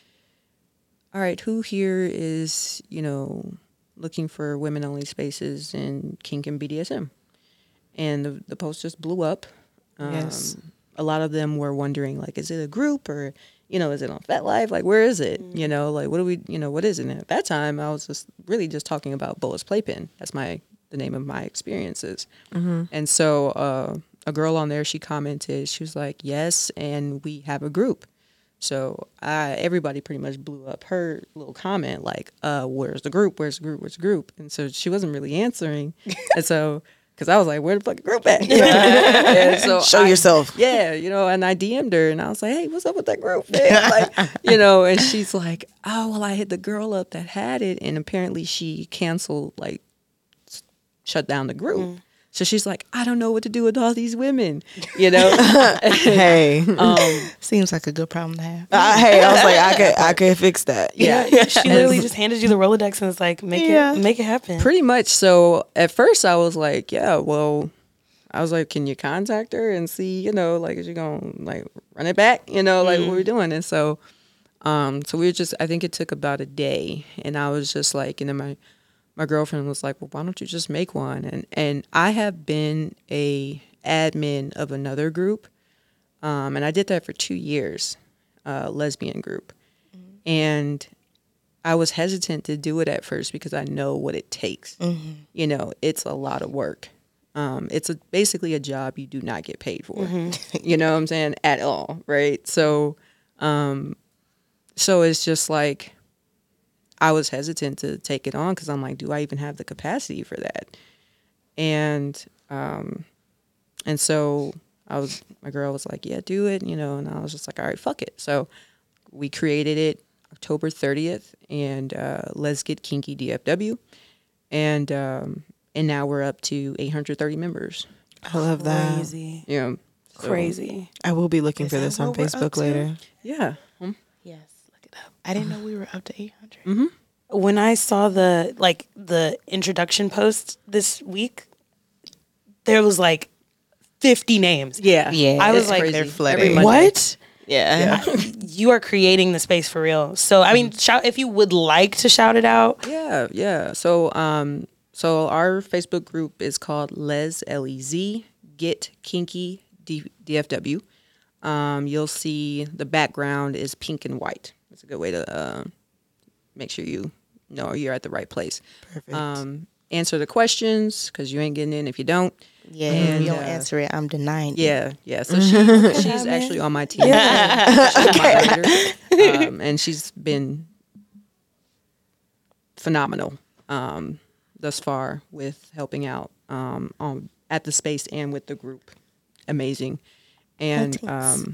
all right, who here is, you know, looking for women-only spaces in kink and B D S M? And the, the post just blew up. Um, Yes. A lot of them were wondering, like, is it a group or, you know, is it on FetLife? Like, where is it? You know, like, what do we, you know, what is it? And at that time, I was just really just talking about Boa's Playpen. That's my the name of my experiences. And so uh, a girl on there, she commented, she was like, yes, and we have a group. So I, everybody pretty much blew up her little comment, like, uh, where's the group? Where's the group? Where's the group? And so she wasn't really answering. And so, because I was like, where the fucking group at? And so Show I- yourself. Yeah, you know, and I D M'd her, and I was like, hey, what's up with that group? Man? Like, you know, and she's like, oh, well, I hit the girl up that had it, and apparently she canceled, like, s- shut down the group. Mm. So she's like, I don't know what to do with all these women, you know? Hey. um, Seems like a good problem to have. Uh, hey, I was like, I could I could fix that. yeah. She literally just handed you the Rolodex and was like, make Yeah. it make it happen. Pretty much. So at first I was like, yeah, well, I was like, can you contact her and see, you know, like, is she going to like run it back? You know, like mm-hmm. what we're doing. And so, um, so we were just, I think it took about a day, and I was just like, and then my, my girlfriend was like, well, why don't you just make one? And, and I have been a admin of another group. Um, and I did that for two years, uh, lesbian group. Mm-hmm. And I was hesitant to do it at first because I know what it takes. Mm-hmm. You know, it's a lot of work. Um, it's a, basically a job you do not get paid for. Mm-hmm. You know what I'm saying? At all, right? So, um, so it's just like I was hesitant to take it on because I'm like, do I even have the capacity for that? And um, and so I was, my girl was like, yeah, do it, you know, and I was just like, all right, fuck it. So we created it October thirtieth, and uh, Let's Get Kinky D F W, and um, and now we're up to eight hundred thirty members. I love that. Crazy. Yeah. So, crazy. I will be looking Is for this on Facebook later. Yeah. Hmm. Yes, look it up. I didn't know we were up to eight hundred. Mm-hmm. When I saw the like the introduction post this week, there was like fifty names. Yeah. Yeah. I was like, crazy. They're flooding. What? Yeah. yeah. You are creating the space for real. So, I mean, shout if you would like to shout it out. Yeah, yeah. So, um, so our Facebook group is called Les L E Z Get Kinky D- DFW. Um, you'll see the background is pink and white. It's a good way to uh, make sure you know you're at the right place. Perfect. Um, answer the questions because you ain't getting in if you don't. Yeah, And, if you don't uh, answer it, I'm denying it. Yeah, yeah. So she, she's actually on my team. Yeah. She's a moderator, um, and she's been phenomenal um, thus far with helping out um, on, at the space and with the group. Amazing. And um,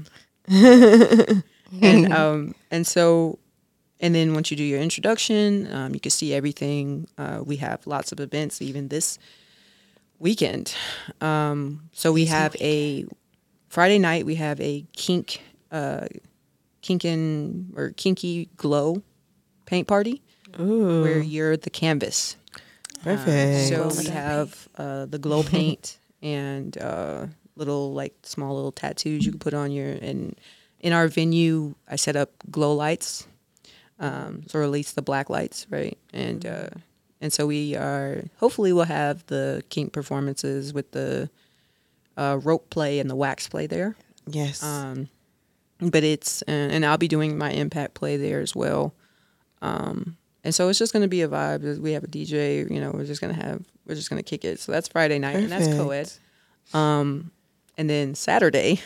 and um, and so and then once you do your introduction, um, you can see everything. Uh, we have lots of events, even this weekend. Um, so we have a Friday night. We have a kink, uh, kinkin or kinky glow paint party. Ooh. Where you're the canvas. Perfect. Uh, so we have uh, the glow paint and uh, little like small little tattoos you can put on your. And in our venue, I set up glow lights, um, so release the black lights, right? And uh, And so we are, hopefully we'll have the kink performances with the uh, rope play and the wax play there. Yes. Um, but it's, and, and I'll be doing my impact play there as well. Um, and so it's just going to be a vibe. We have a D J, you know, we're just going to have, we're just going to kick it. So that's Friday night. Perfect. And that's co-ed. Um, and then Saturday.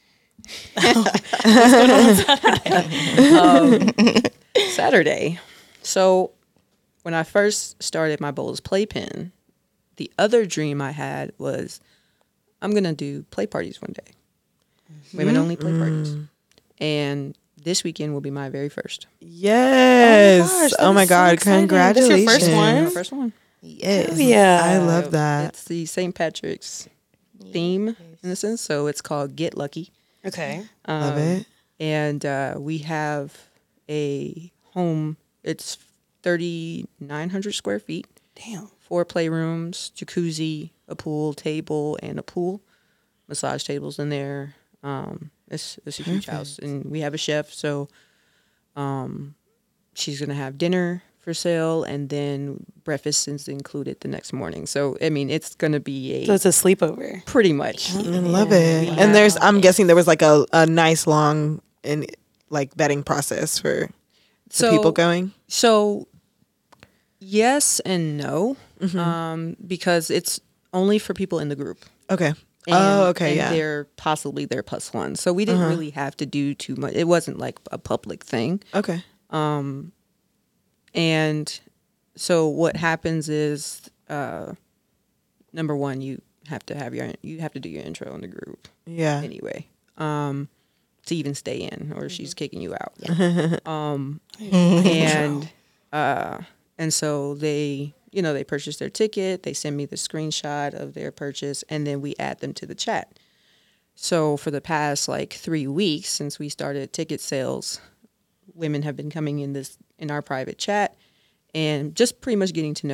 um, Saturday. So when I first started my Bowls Playpen, the other dream I had was I'm going to do play parties one day. Mm-hmm. Women only play mm. parties. And this weekend will be my very first. Yes. Oh my, gosh, oh my God. So Congratulations. That's your first one? My first one. Yes. Oh, yeah. I love that. It's the Saint Patrick's theme yes. in a sense. So it's called Get Lucky. Okay. Um, love it. And uh, we have a home. It's thirty-nine hundred square feet. Damn. Four playrooms, jacuzzi, a pool table, and a pool. Massage tables in there. Um, it's, it's a huge Perfect. House. And we have a chef, so um, she's going to have dinner for sale, and then breakfast is included the next morning. So, I mean, it's going to be a... So it's a sleepover. Pretty much. I love it. And there's, I'm guessing there was like a, a nice long and like vetting process for so, the people going. So... Yes and no, mm-hmm. um, because it's only for people in the group. Okay. And, oh, okay, and yeah. they're possibly their plus one. So we didn't uh-huh. really have to do too much. It wasn't like a public thing. Okay. Um, and so what happens is, uh, number one, you have to have your, you have to do your intro in the group. Yeah. Anyway, um, to even stay in, or mm-hmm. she's kicking you out. Yeah. um, and, uh, And so they, you know, they purchase their ticket. They send me the screenshot of their purchase, and then we add them to the chat. So for the past like three weeks since we started ticket sales, women have been coming in this in our private chat and just pretty much getting to know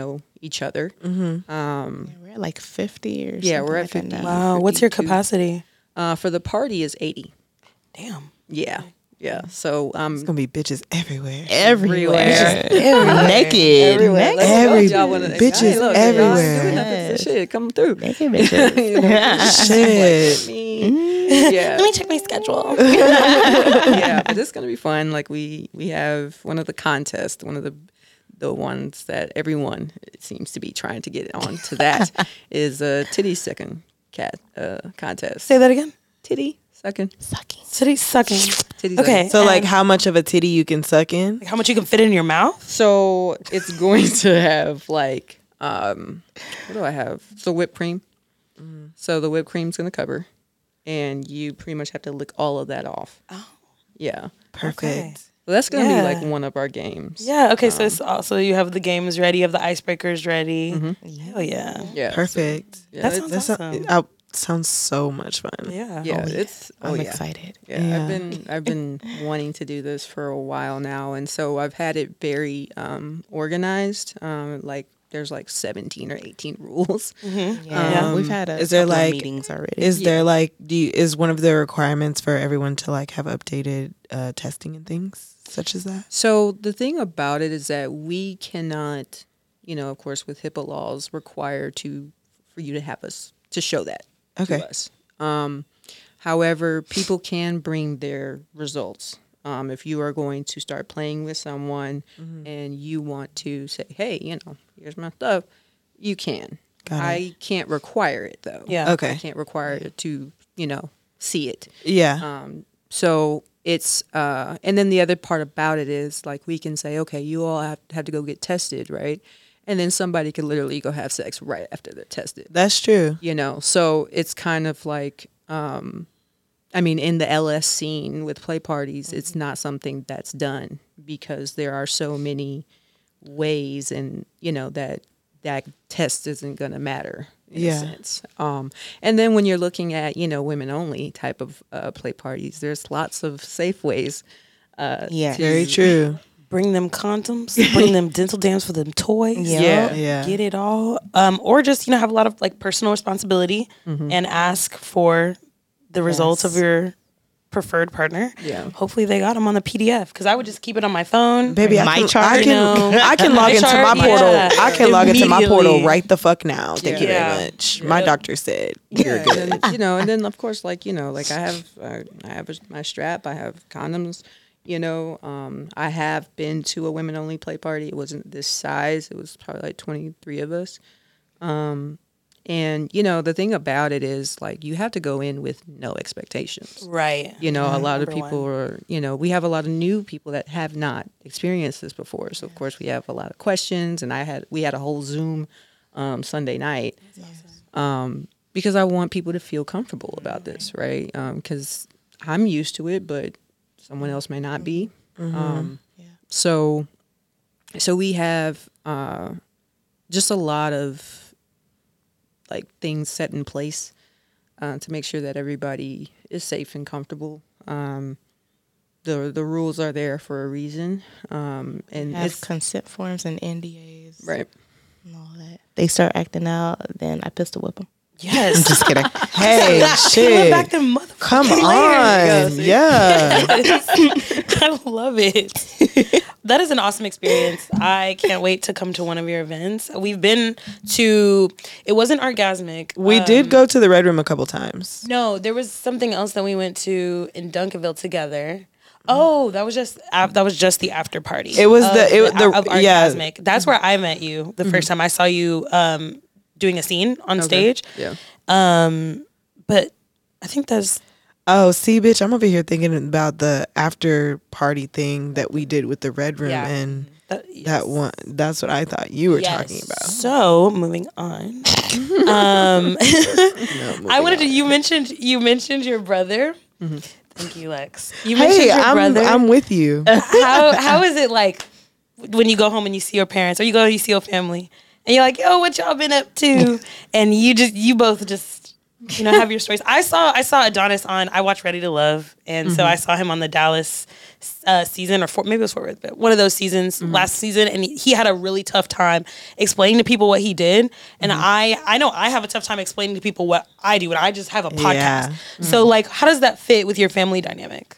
each other. Mm-hmm. Um, We're at like fifty or Yeah, something we're at like that fifty. now. Wow. What's your fifty-two. capacity? Uh, for the party is eighty. Damn. Yeah, yeah. So um, It's gonna be bitches everywhere. everywhere. Naked. Everywhere. Let's go. Every Y'all wanna- bitches Hey, look, y'all ain't everywhere. doing nothing, so shit, come through. Naked bitches. Shit. Me. Yeah, Let me check my schedule. yeah, but it's gonna be fun. Like we we have one of the contests, one of the the ones that everyone seems to be trying to get on to. That is a titty sucking cat uh, contest. Say that again. Titty sucking. Sucking. Titty sucking. Titty Okay. sucking. So like And- how much of a titty you can suck in? Like how much you can fit in your mouth? So it's going to have like um, what do I have? So whipped cream. So the whipped cream's gonna cover, and you pretty much have to lick all of that off. Oh. Yeah. Perfect. Okay. So that's gonna Yeah. be like one of our games. Yeah. Okay. So it's also you have the games ready, you have the icebreakers ready. Hell yeah. Yeah. Perfect. Yeah, That it's- sounds That so- awesome. uh, sounds so much fun. Yeah. yeah, Oh, yeah. it's oh I'm yeah. excited. Yeah, Yeah. I've been I've been wanting to do this for a while now, and so I've had it very um, organized. Um, like there's like seventeen or eighteen rules. Yeah, Um, we've had a is there, couple of like- meetings already. Is there like do you, is one of the requirements for everyone to like have updated uh, testing and things such as that? So the thing about it is that we cannot, you know, of course, with HIPAA laws, require to for you to have us to show that Okay. to us. Um, however, people can bring their results. Um, if you are going to start playing with someone and you want to say, hey, you know, here's my stuff, you can. Got it. I can't require it though. Yeah. Okay. I can't require it to, you know, see it. Yeah. Um, so it's, uh, and then the other part about it is like we can say, okay, you all have, have to go get tested, right? And then somebody could literally go have sex right after they're tested, That's true. you know? So it's kind of like, um, I mean, in the L S scene with play parties, it's not something that's done because there are so many ways and, you know, that that test isn't going to matter in Yeah. a sense. Um, and then when you're looking at, you know, women only type of uh, play parties, there's lots of safe ways. Uh, Yeah. to- Very true. Bring them condoms, bring them dental dams for them toys. Yeah. Yeah. Get it all. Um, or just, you know, have a lot of like personal responsibility and ask for the results of your preferred partner. Yeah. Hopefully they got them on the P D F because I would just keep it on my phone. Baby, I My can, chart, I you can, know. I can log My into chart, my portal. yeah. I can log into my portal Immediately. right the fuck now. Thank you Yeah. very much. My doctor said Yeah, you're good. and then, you know, and then of course, like you know, like I have, uh, I have a, my strap, I have condoms. You know, um, I have been to a women only play party. It wasn't this size; it was probably like twenty three of us. Um, and you know, the thing about it is, like, you have to go in with no expectations. Right. You know, a lot of Number people one. are, you know, we have a lot of new people that have not experienced this before. So of course we have a lot of questions, and I had we had a whole Zoom um, Sunday night. Um, because I want people to feel comfortable about this, right? Because I'm used to it, but someone else may not be. Um, so, so we have uh, just a lot of like things set in place uh, to make sure that everybody is safe and comfortable. Um, the the rules are there for a reason, um, and have it's consent forms and N D As right. and all that. They start acting out, then I pistol whip them. Yes. Just kidding. Hey, Peel shit. back them motherfucking Come layers. on. Yeah. I love it. That is an awesome experience. I can't wait to come to one of your events. We've been to, it wasn't orgasmic. We Um, did go to the Red Room a couple times. No, there was something else that we went to in Duncanville together. Oh, that was just af- that was just the after party. It was of the- it- the- of yeah. orgasmic. That's where I met you the first time I saw you um, doing a scene on stage. Yeah. Um, but I think that's Oh, see, bitch, I'm over here thinking about the after party thing that we did with the Red Room, Yeah. and that, that one. That's what I thought you were Yes. talking about. So moving on. um, I wanted to. You mentioned you mentioned your brother. Thank you, Lex. You mentioned Hey, your I'm brother. I'm with you. how how is it like when you go home and you see your parents, or you go you see your family, and you're like, "Yo, what y'all been up to?" And you just you both just you know, have your stories. I saw I saw Adonis on. I watched Ready to Love, and mm-hmm. so I saw him on the Dallas uh, season, or Fort, maybe it was Fort Worth, but one of those seasons mm-hmm. last season, and he, he had a really tough time explaining to people what he did. And mm-hmm. I I know I have a tough time explaining to people what I do, and I just have a podcast. Yeah. Mm-hmm. So like, how does that fit with your family dynamic?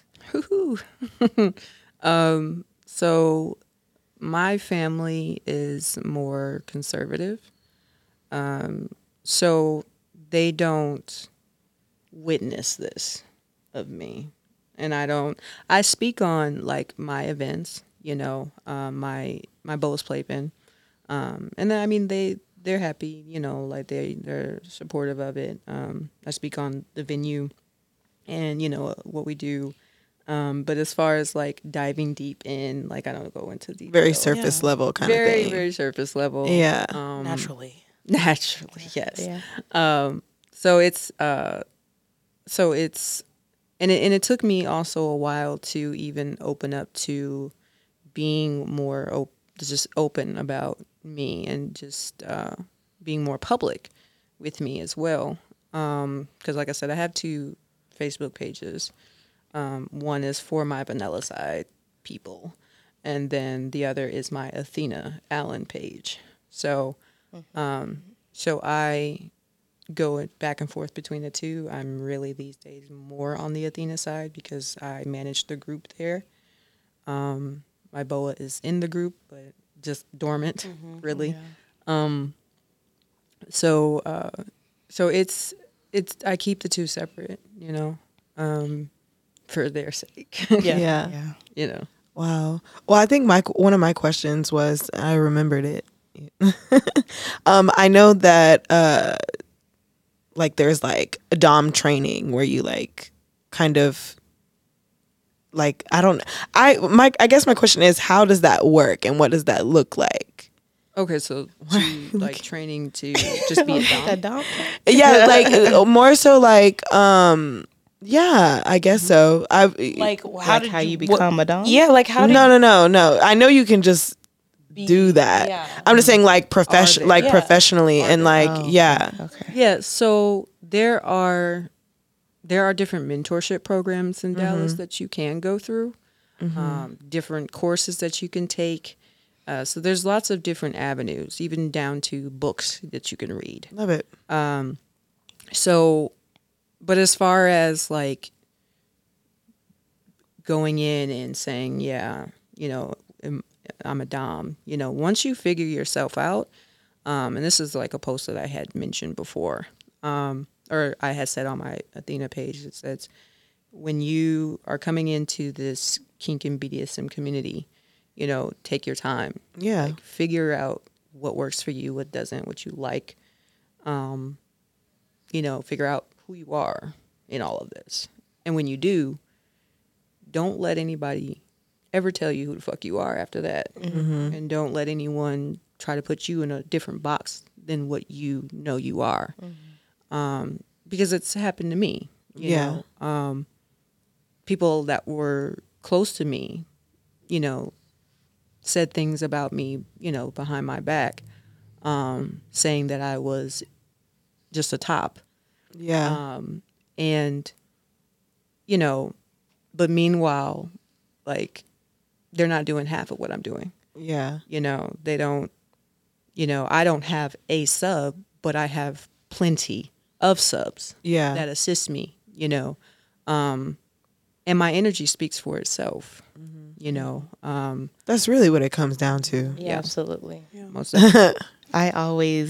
um. So my family is more conservative. Um. So they don't witness this of me. And I don't, I speak on like my events, you know, um, my, my Boas Playpen. Um, and then, I mean, they, they're happy, you know, like they, they're supportive of it. Um, I speak on the venue and, you know, what we do. Um, but as far as like diving deep in, like I don't go into detail. Very surface yeah. level kind very, of thing. Very, very surface level. Yeah. Um, Naturally. Naturally, yes. Yeah. Um, so it's uh, so it's and it and it took me also a while to even open up to being more op- just open about me and just uh, being more public with me as well. Um, because like I said, I have two Facebook pages. Um, one is for my vanilla side people, and then the other is my Athena Allen page. So. Um, so I go back and forth between the two. I'm really these days more on the Athena side because I manage the group there. Um, my B O A is in the group, but just dormant, mm-hmm. really. Yeah. Um, so, uh, so it's, it's, I keep the two separate, you know, um, for their sake. yeah. yeah. yeah. You know. Wow. Well, I think my, one of my questions was, I remembered it. um, I know that uh, like there's like a Dom training where you like kind of like I don't I my I guess my question is, how does that work and what does that look like? Okay, so to, like training to just be a Dom. Yeah, like more so like um yeah, I guess so. I like how like did how you, you become what, a Dom? Yeah, like how did No, no, no, no. I know you can just Be, do that. Yeah. I'm just saying like profession like yeah. professionally Are and they? like Oh, yeah. Okay. Yeah, so there are there are different mentorship programs in mm-hmm. Dallas that you can go through. Mm-hmm. Um, different courses that you can take. Uh, so there's lots of different avenues, even down to books that you can read. Love it. Um, so, but as far as like going in and saying, yeah, you know, I'm a Dom, you know, once you figure yourself out, um, and this is like a post that I had mentioned before, um, or I had said on my Athena page, it says, when you are coming into this kink and B D S M community, you know, take your time. Yeah. Like, figure out what works for you, what doesn't, what you like. Um, you know, figure out who you are in all of this. And when you do, don't let anybody ever tell you who the fuck you are after that. Mm-hmm. And don't let anyone try to put you in a different box than what you know you are. Mm-hmm. Um, because it's happened to me. You yeah. know? Um, people that were close to me, you know, said things about me, you know, behind my back, um, saying that I was just a top. Yeah. Um, and, you know, but meanwhile, like, they're not doing half of what I'm doing. Yeah. You know, they don't, you know, I don't have a sub, but I have plenty of subs yeah. that assist me, you know. Um, and my energy speaks for itself, mm-hmm. you know. Um, That's really what it comes down to. Yeah, yeah. Absolutely. Yeah. Most definitely. I always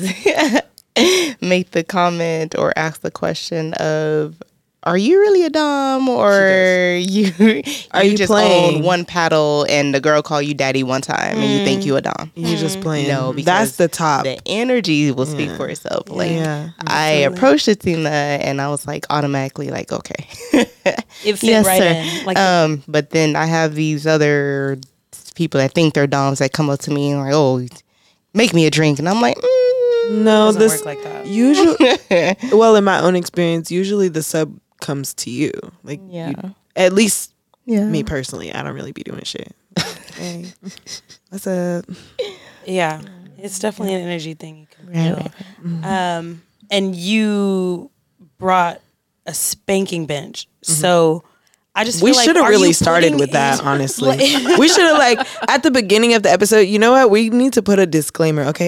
make the comment or ask the question of, are you really a Dom, or you are you, you just playing? Own one paddle and the girl call you daddy one time mm. and you think you a Dom? You mm. just playing. No, because that's the top. The energy will speak yeah. for itself. Like yeah, I approached Athena and I was like automatically like, okay, it fit yes, right sir. in. Like, um, but then I have these other people that think they're Doms that come up to me and like, oh, make me a drink, and I'm like, mm, no, it doesn't this work like that. Usually, well, in my own experience, usually the sub comes to you. Like, yeah. you, at least yeah. me personally, I don't really be doing shit. Hey, what's up? Yeah, it's definitely an energy thing you can right. feel. Mm-hmm. Um, and you brought a spanking bench. So I just feel We like, should have are really you started putting with that, in- honestly. like- We should have, like, at the beginning of the episode, you know what? We need to put a disclaimer, okay?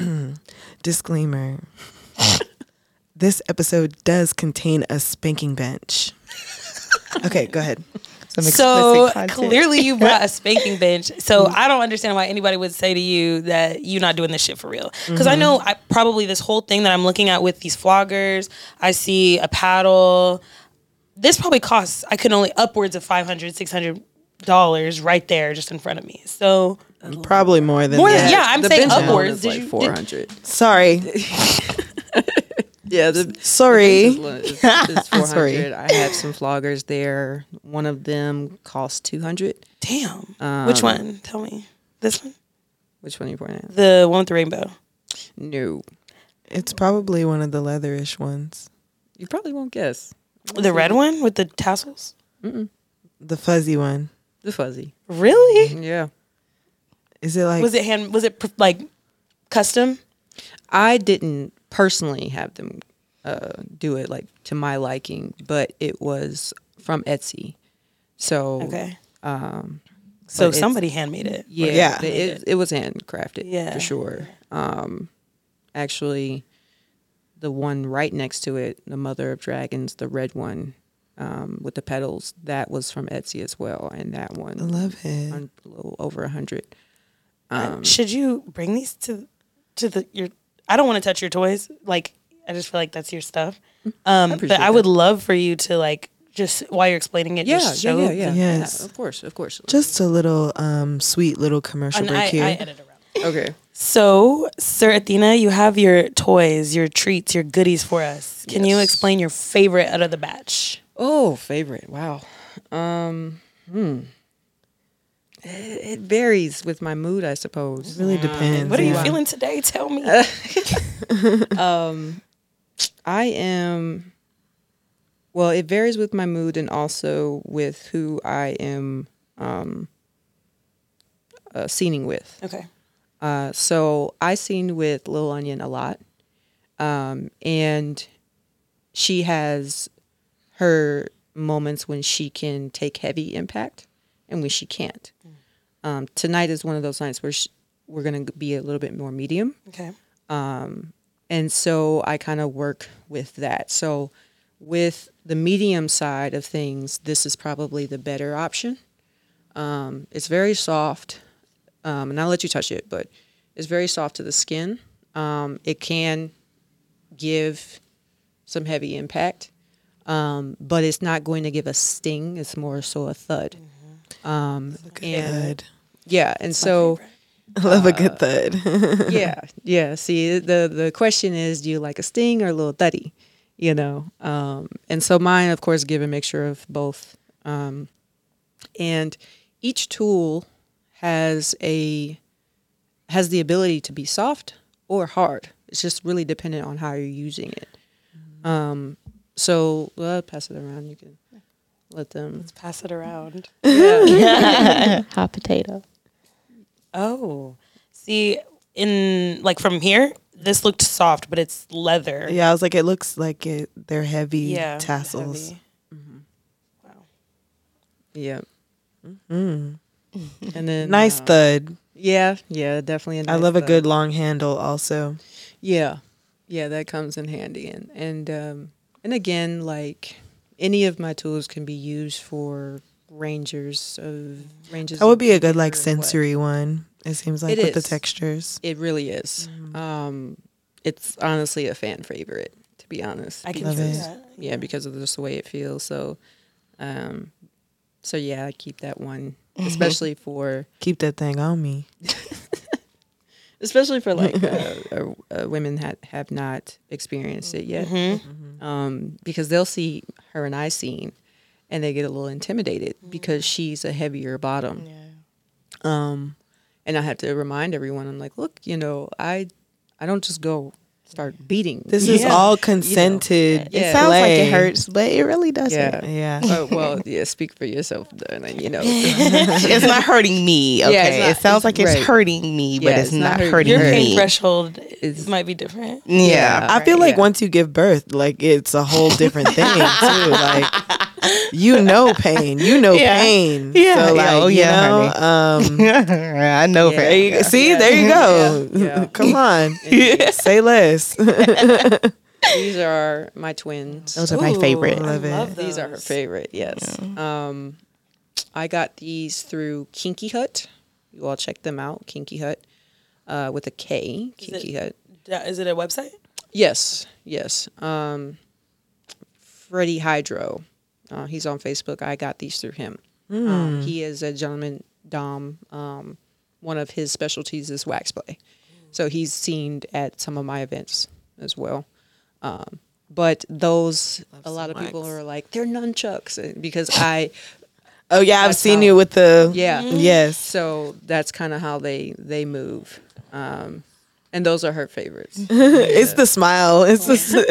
Disclaimer. This episode does contain a spanking bench. Okay, go ahead. Some So explicit content. clearly you brought a spanking bench. So I don't understand why anybody would say to you that you're not doing this shit for real. Because I know I probably this whole thing that I'm looking at with these floggers, I see a paddle. This probably costs, I could only upwards of five hundred dollars, six hundred dollars right there just in front of me. So Probably more than more that. than, yeah, I'm the saying bench alone upwards. is Did like you, did- four hundred. Sorry. Yeah, the Sorry. It's, it's four Sorry. hundred. I have some floggers there. One of them cost two hundred. Damn. Um, Which one? Tell me. This one? Which one are you pointing at? The one with the rainbow. No, It's probably one of the leatherish ones. you probably won't guess. The red one with the tassels? The fuzzy one. The fuzzy. Really? Yeah, Is it like... Was it hand, was it pr- like custom? I didn't personally have them uh, do it like to my liking, but it was from Etsy. So Okay. um, So but it's- somebody handmade it. yeah, Yeah. it, it was handcrafted. Yeah. for sure. Um, actually, the one right next to it, the Mother of Dragons, the red one um, with the petals, that was from Etsy as well, and that I one love it. un- a little over a hundred. Um, Should you bring these to to the your? I don't want to touch your toys. Like I just feel like that's your stuff. Um, but appreciate I would that. love for you to like just while you're explaining it, Yeah, just yeah, show. yeah, yeah, Yes. yeah. Of course, of course. Just a little um, sweet little commercial And break I, here. I edit around. Okay. So, Sir Athena, you have your toys, your treats, your goodies for us. Can you Yes. explain your favorite out of the batch? Oh, favorite. Wow. Um, hmm. It, it varies with my mood, I suppose. It really depends. What are you yeah. feeling today? Tell me. Um, I am. Well, it varies with my mood and also with who I am um, uh, scening with. Okay. Uh, so I scene with Lil Onion a lot, um, and she has her moments when she can take heavy impact and when she can't. Um, tonight is one of those nights where she, we're going to be a little bit more medium. Okay. Um, and so I kind of work with that. So with the medium side of things, this is probably the better option. Um, it's very soft, um, and I'll let you touch it, but it's very soft to the skin. Um, it can give some heavy impact, um, but it's not going to give a sting. It's more so a thud. Um, and Good. yeah, and so. I love a good thud. yeah, yeah. See, the the question is, do you like a sting or a little thuddy? You know, um, and so mine, of course, give a mixture of both. Um, and each tool has a has the ability to be soft or hard. It's just really dependent on how you're using it. Um, so, well, I'll pass it around. You can let them. Let's pass it around. Hot potato. Oh, see, in like from here, this looked soft, but it's leather. Yeah, I was like, it looks like it. They're heavy Yeah, tassels. heavy. Wow. Yeah. Mm. And then Nice uh, thud. Yeah, yeah, definitely. A I nice love a thud. good long handle also. Yeah, yeah, that comes in handy, and and um, and again, like any of my tools can be used for rangers of ranges. That would of be a good like behavior and what- sensory one. It seems like It with the is. textures. It really is. Um, it's honestly a fan favorite, to be honest. I can Love see it. that. Yeah, because of just the way it feels. So, um, so yeah, I keep that one, especially for Keep that thing on me. especially for like uh, uh, uh, women that have not experienced it yet, Mm-hmm. um, because they'll see her and I scene, and they get a little intimidated because she's a heavier bottom. Um, and I have to remind everyone, I'm like, look, you know, I, I don't just go start beating. This is Yeah. all consented. Yeah. It sounds like play. it hurts, but it really doesn't. Yeah. Yeah. Oh, well, yeah. Speak for yourself, then, and you know. It's not hurting me. Okay, Yeah, it's not- it sounds like it's right. hurting me, but Yeah, it's, it's not not hurting hurting Your Right. pain me. threshold It's- is, might be different. Yeah, I feel like Yeah. once you give birth, like it's a whole different thing too. Like you know pain, you know Yeah. pain. Yeah. So Yeah. like Oh, you yeah, know, um, I know. Yeah. for there you, Yeah. see, Yeah. there you go. Yeah. Yeah. Come on, say less. These are my twins. Those are my Ooh, favorite. I Love it. love These are her those. favorite. Yes. Um, I got these through Kinky Hut. You all check them out. Kinky Hut, uh, with a K. Kinky Hut. Da- Is it a website? Yes. Yes. Um, Freddie Hydro. Uh, he's on Facebook. I got these through him. Um, he is a gentleman dom. Um, one of his specialties is wax play, so he's seen at some of my events as well. Um, but those, a lot of some people wax. are like, they're nunchucks, and- because I, Oh yeah, I've That's seen how- you with the yeah, Yes. So that's kind of how they they move, um, and those are her favorites. It's the smile. It's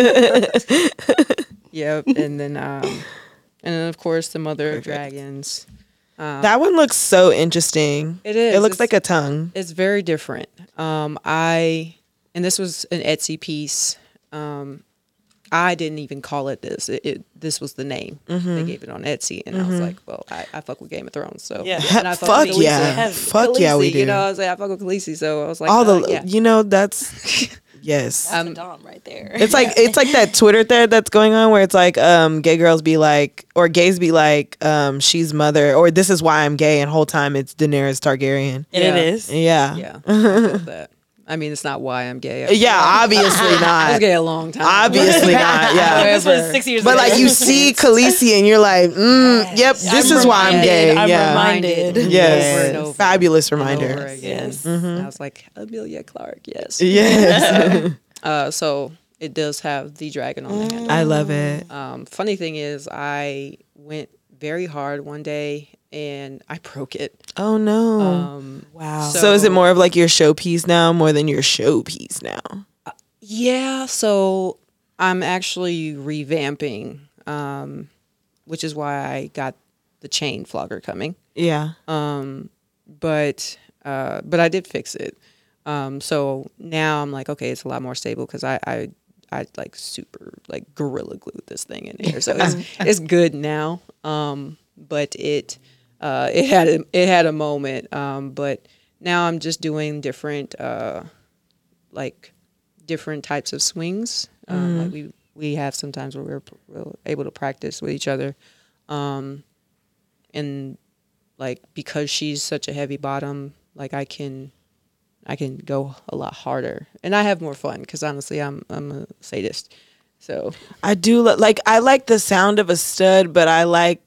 the Yep, and then um, and then of course the mother of dragons. that one looks so interesting. It is. It looks It's- like a tongue. It's very different. Um, I and this was an Etsy piece. Um, I didn't even call it this. It, it this was the name. They gave it on Etsy, and I was like, "Well, I, I fuck with Game of Thrones, so Yeah. And I Fuck with Khaleesi. yeah. Heavy. Fuck yeah, we Khaleesi, do. You know, I was like, I fuck with Khaleesi, so I was like, All the uh, yeah. you know that's yes. Um, That's a dom right there. It's like it's like that Twitter thread that's going on where it's like um gay girls be like or gays be like um she's mother or this is why I'm gay and whole time it's Daenerys Targaryen. and Yeah. it is. Yeah. Yeah, I feel that. I mean, it's not why I'm gay. Yeah, obviously I was not. gay a long time. Obviously not. Yeah. This was six years But ago. like you see Khaleesi and you're like, mm, yep, this I'm is why I'm reminded. gay. I'm yeah. reminded. Yes. Over and over. Fabulous and over reminder. again. Yes. And I was like, Amelia Clark, yes. Yes. Uh, so it does have the dragon on the handle. I love it. Um, funny thing is, I went very hard one day and I broke it. Oh no. Um, Wow. so, is it more of like your showpiece now more than your showpiece now? yeah, so I'm actually revamping, um, which is why I got the chain flogger coming. Yeah. Um, but uh, but I did fix it. Um, so now I'm like, okay, it's a lot more stable because I, I I like super like gorilla glued this thing in here, so it's it's good now. Um, but it uh, it had a, it had a moment. Um, but now I'm just doing different uh, like different types of swings. Um, Like we we have sometimes where we're, we're able to practice with each other, um, and like because she's such a heavy bottom, like I can I can go a lot harder and I have more fun because honestly I'm I'm a sadist. So I do li- like I like the sound of a stud, but I like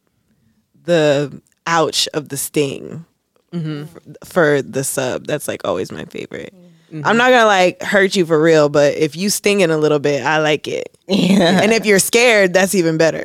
the ouch of the sting f- for the sub. That's like always my favorite. I'm not gonna like hurt you for real, but if you stinging a little bit, I like it. Yeah. And if you're scared, that's even better.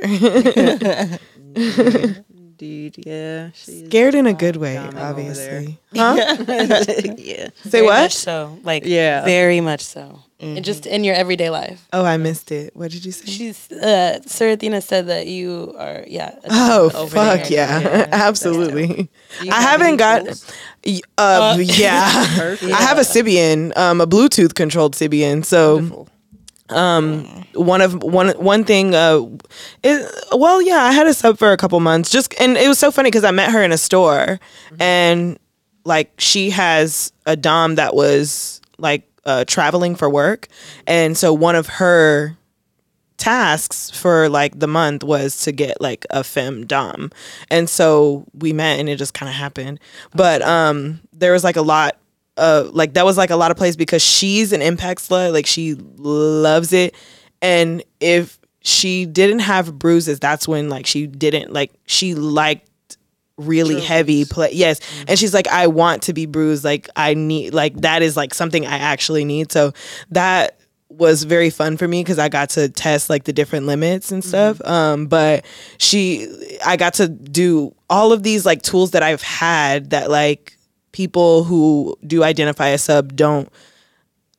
indeed, yeah. She's Scared in a good way, Dom over obviously. Huh? yeah. Say Very what? much so. Like Yeah. very much so. And just in your everyday life. Oh, I missed it. What did you say? She's uh Sir Athena said that you are yeah. a Oh dom over fuck there. yeah, Yeah. absolutely. You I have haven't any got. tools? y- Uh, yeah, Perfect. I have a Sybian, um, a Bluetooth controlled Sybian. So Wonderful. one of one one thing, uh, is, well, yeah, I had a sub for a couple months. Just and it was so funny because I met her in a store, and like she has a dom that was like uh, traveling for work, and so one of her tasks for like the month was to get like a femme dom, and so we met and it just kind of happened. But um, there was like a lot. Uh, like that was like a lot of plays because she's an impact slut. Like she loves it, and if she didn't have bruises, that's when like she didn't like she liked really heavy play. Yes, and she's like, I want to be bruised. Like I need like that is like something I actually need. So that was very fun for me because I got to test like the different limits and stuff. Um, but she, I got to do all of these like tools that I've had that like people who do identify as sub don't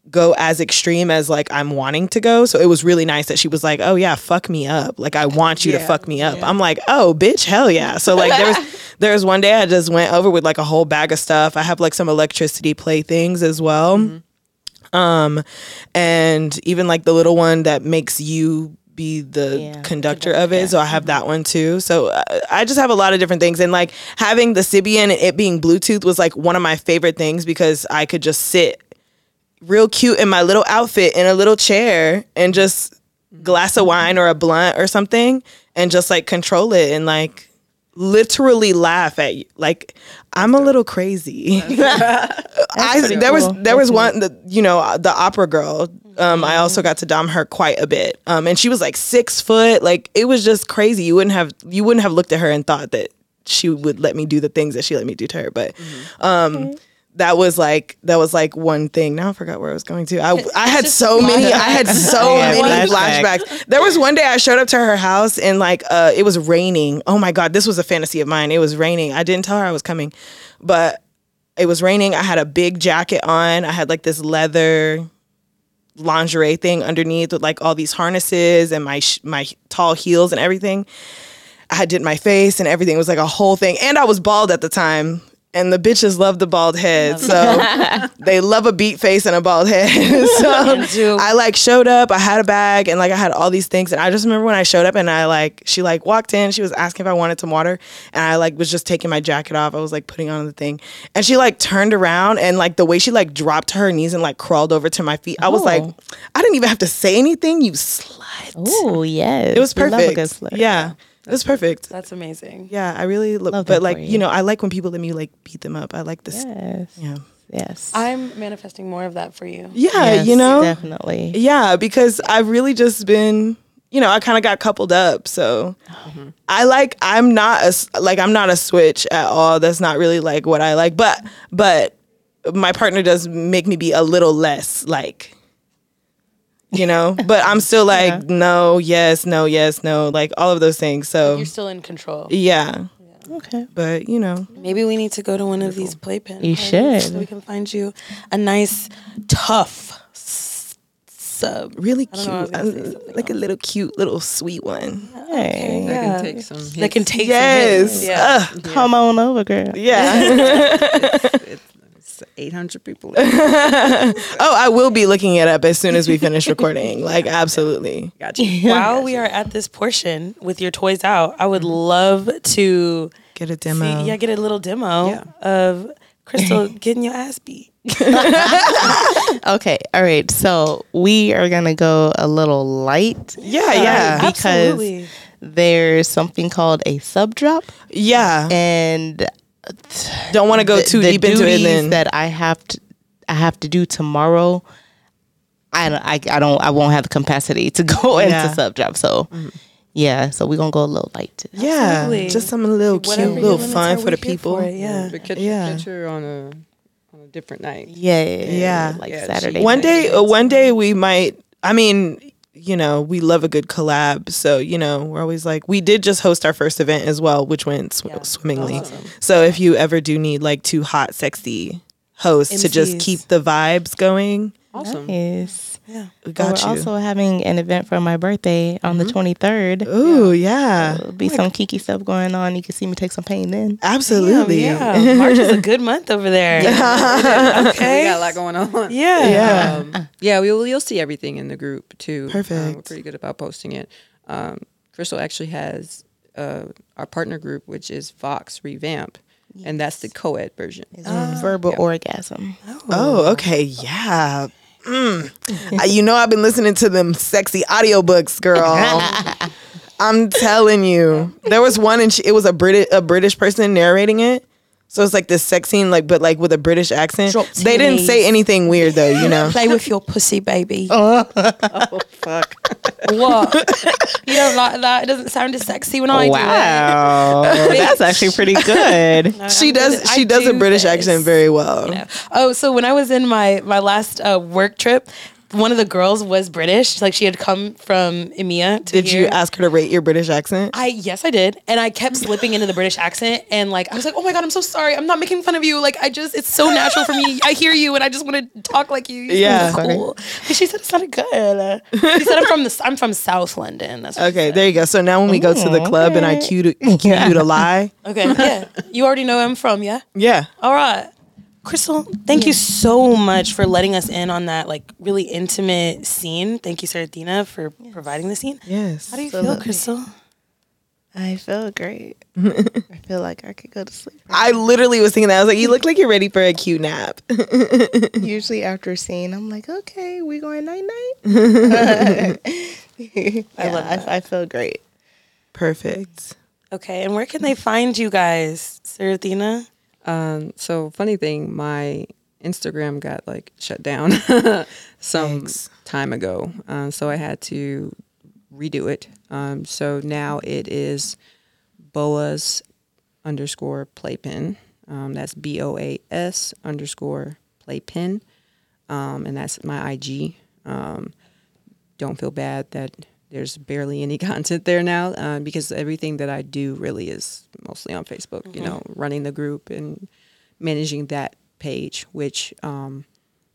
go as extreme as like I'm wanting to go. So it was really nice that she was like, oh yeah, fuck me up. Like I want you Yeah. to fuck me up. I'm like, oh bitch, hell yeah. So like there was there was one day I just went over with like a whole bag of stuff. I have like some electricity playthings as well. Mm-hmm. Um and even like the little one that makes you be the Yeah. conductor of it. So I have that one too. So uh, I just have a lot of different things. And like having the Sybian and it being Bluetooth was like one of my favorite things because I could just sit real cute in my little outfit in a little chair and just glass of wine or a blunt or something and just like control it and like literally laugh at you. Like I'm a little crazy. I pretty there was cool. there was one the you know the opera girl. Um, I also got to dom her quite a bit. Um, and she was like six foot. Like it was just crazy. You wouldn't have you wouldn't have looked at her and thought that she would let me do the things that she let me do to her. But um, that was like that was like one thing. Now I forgot where I was going to. I I had so many. I had so Yeah, many flashback. flashbacks. There was one day I showed up to her house and like uh, it was raining. Oh my god, this was a fantasy of mine. It was raining. I didn't tell her I was coming, but it was raining. I had a big jacket on. I had like this leather lingerie thing underneath with like all these harnesses and my sh- my tall heels and everything. I did my face and everything. It was like a whole thing. And I was bald at the time. And the bitches love the bald head. So they love a beat face and a bald head. So I like showed up, I had a bag and like I had all these things. And I just remember when I showed up and I like, she like walked in, she was asking if I wanted some water. And I like was just taking my jacket off. I was like putting on the thing. And she like turned around and like the way she like dropped to her knees and like crawled over to my feet. I was Oh. like, I didn't even have to say anything, you slut. Oh yes, It was We love a perfect. good slut. Yeah. It was perfect. That's amazing. Yeah, I really look, Love but that like for you. you. know, I like when people let me like beat them up. I like this. Yes. Yeah, Yes. I'm manifesting more of that for you. yeah, Yes, you know, definitely. yeah, because I've really just been, you know, I kind of got coupled up. So I like, I'm not a s- like I'm not a switch at all. That's not really like what I like. But but my partner does make me be a little less like. You know, but I'm still like, Yeah. no, yes, no, yes, no, like all of those things. So You're still in control. yeah, Okay. but you know, Maybe we need to go to one of these playpen. You parties should. So we can find you a nice, tough s- sub. really I don't know, I was cute, gonna say uh, something like a else. little cute little sweet one. Hey. That Yeah. can take some hits. That can take Yes. some hits. Yeah. Ugh. Come on over, girl. Yeah. It's eight hundred people. Oh, I will be looking it up as soon as we finish recording. Like, absolutely. Gotcha. While we are at this portion with your toys out, I would love to Get a see, demo. yeah, get a little demo Yeah. of Crystal getting your ass beat. Okay. All right. So we are gonna go a little light. Yeah, yeah. Because Absolutely. there's something called a sub drop, Yeah. and Don't want to go the, too the deep into it duties then. that I have to I have to do tomorrow. I don't, I, I don't I won't have the capacity to go Yeah. into sub drop. So yeah, so we're gonna go a little light. yeah. Absolutely. Just some little Whatever cute your little limits fun are, for we're the here people. for it, yeah. But catch, Yeah. catch her on a on a different night. Yeah, Yeah. like Yeah, Saturday. she- One night. day, uh, one day we might, I mean, you know, we love a good collab. So, you know, we're always like, we did just host our first event as well, which went sw- Yeah. swimmingly. Awesome. So if you ever do need like two hot, sexy hosts to just M Cs. keep the vibes going, Awesome. Yes. Yeah. we So got we're you. also having an event for my birthday on the twenty-third. Ooh, yeah. There'll be some kinky stuff going on. You can see me take some pain then. Absolutely. Yeah. March is a good month over there. We Okay. got a lot going on. Yeah. Yeah. Um, yeah, we will. You'll see everything in the group too. Um, we're Perfect. pretty good about posting it. Um, Crystal actually has uh, our partner group, which is Vox Revamp, and that's the co-ed version. It's verbal yeah. orgasm. Oh, okay. Yeah. Mm. Uh, you know, I've been listening to them sexy audiobooks, girl. I'm telling you. There was one and she, it was a British a British person narrating it. So it's like this sex scene, like but like with a British accent. Drop They didn't titties. say anything weird though, you know. Play with your pussy, baby. Oh Fuck. What? You don't like that? It doesn't sound as sexy when I Wow, that's actually pretty good. do it. She I'm does good- she I does a do British this. accent very well. You know. Oh, so when I was in my my last uh, work trip, one of the girls was British. Like she had come from EMEA to Did here. you ask her to rate your British accent? I yes, I did, and I kept slipping into the British accent, and like I was like, "Oh my god, I'm so sorry. I'm not making fun of you. Like I just, it's so natural for me. I hear you, and I just want to talk like you. You're Yeah. so cool." But she said it's not good. She said I'm from the, I'm from South London. That's what she Okay, said. there you go. So now when we go to the club and I cue, to, cue you to lie, Okay, yeah, you already know where I'm from, yeah. yeah. All right. Crystal, thank you so much for letting us in on that like really intimate scene. Thank you, Sarathina, for providing the scene. Yes. How do you feel, Absolutely. Crystal? I feel great. I feel like I could go to sleep. I literally was thinking that. I was like, you look like you're ready for a cute nap. Usually after a scene, I'm like, okay, we going night night. yeah, I love that. I, I feel great. Perfect. Okay, and where can they find you guys, Sarathina? Um, so funny thing, my Instagram got like shut down some Thanks. time ago. Um, so I had to redo it. Um, so now it is Boas underscore playpen. Um, that's B O A S underscore playpen. Um, and that's my I G. Um, don't feel bad that there's barely any content there now, uh, because everything that I do really is mostly on Facebook, mm-hmm. you know, running the group and managing that page, which um,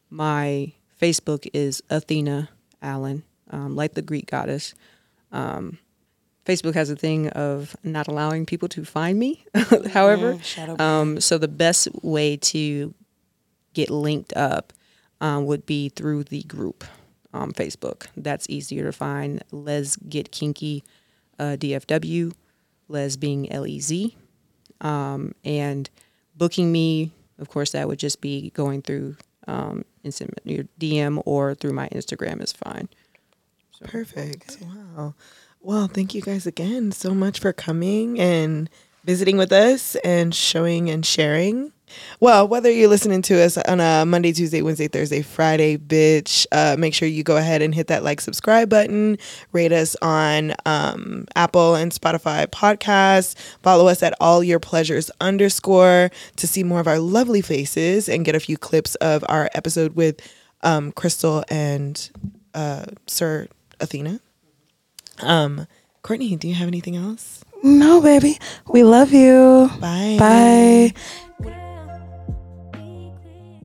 my Facebook is Athena Allen, um, like the Greek goddess. Um, Facebook has a thing of not allowing people to find me, however. Mm, um, so the best way to get linked up um, would be through the group. Um, Facebook. That's easier to find. Les Get Kinky uh, D F W, Les being L E Z. Um, and booking me, of course, that would just be going through um, instant your D M or through my Instagram is fine. So. Perfect. Wow. Well, thank you guys again so much for coming and visiting with us and showing and sharing. Well, whether you're listening to us on a Monday, Tuesday, Wednesday, Thursday, Friday, bitch, uh, make sure you go ahead and hit that like, subscribe button, rate us on um, Apple and Spotify podcasts, follow us at all your pleasures underscore to see more of our lovely faces and get a few clips of our episode with um, Crystal and uh, Sir Athena. Um, Courtney, do you have anything else? No, baby. We love you. Bye. Bye.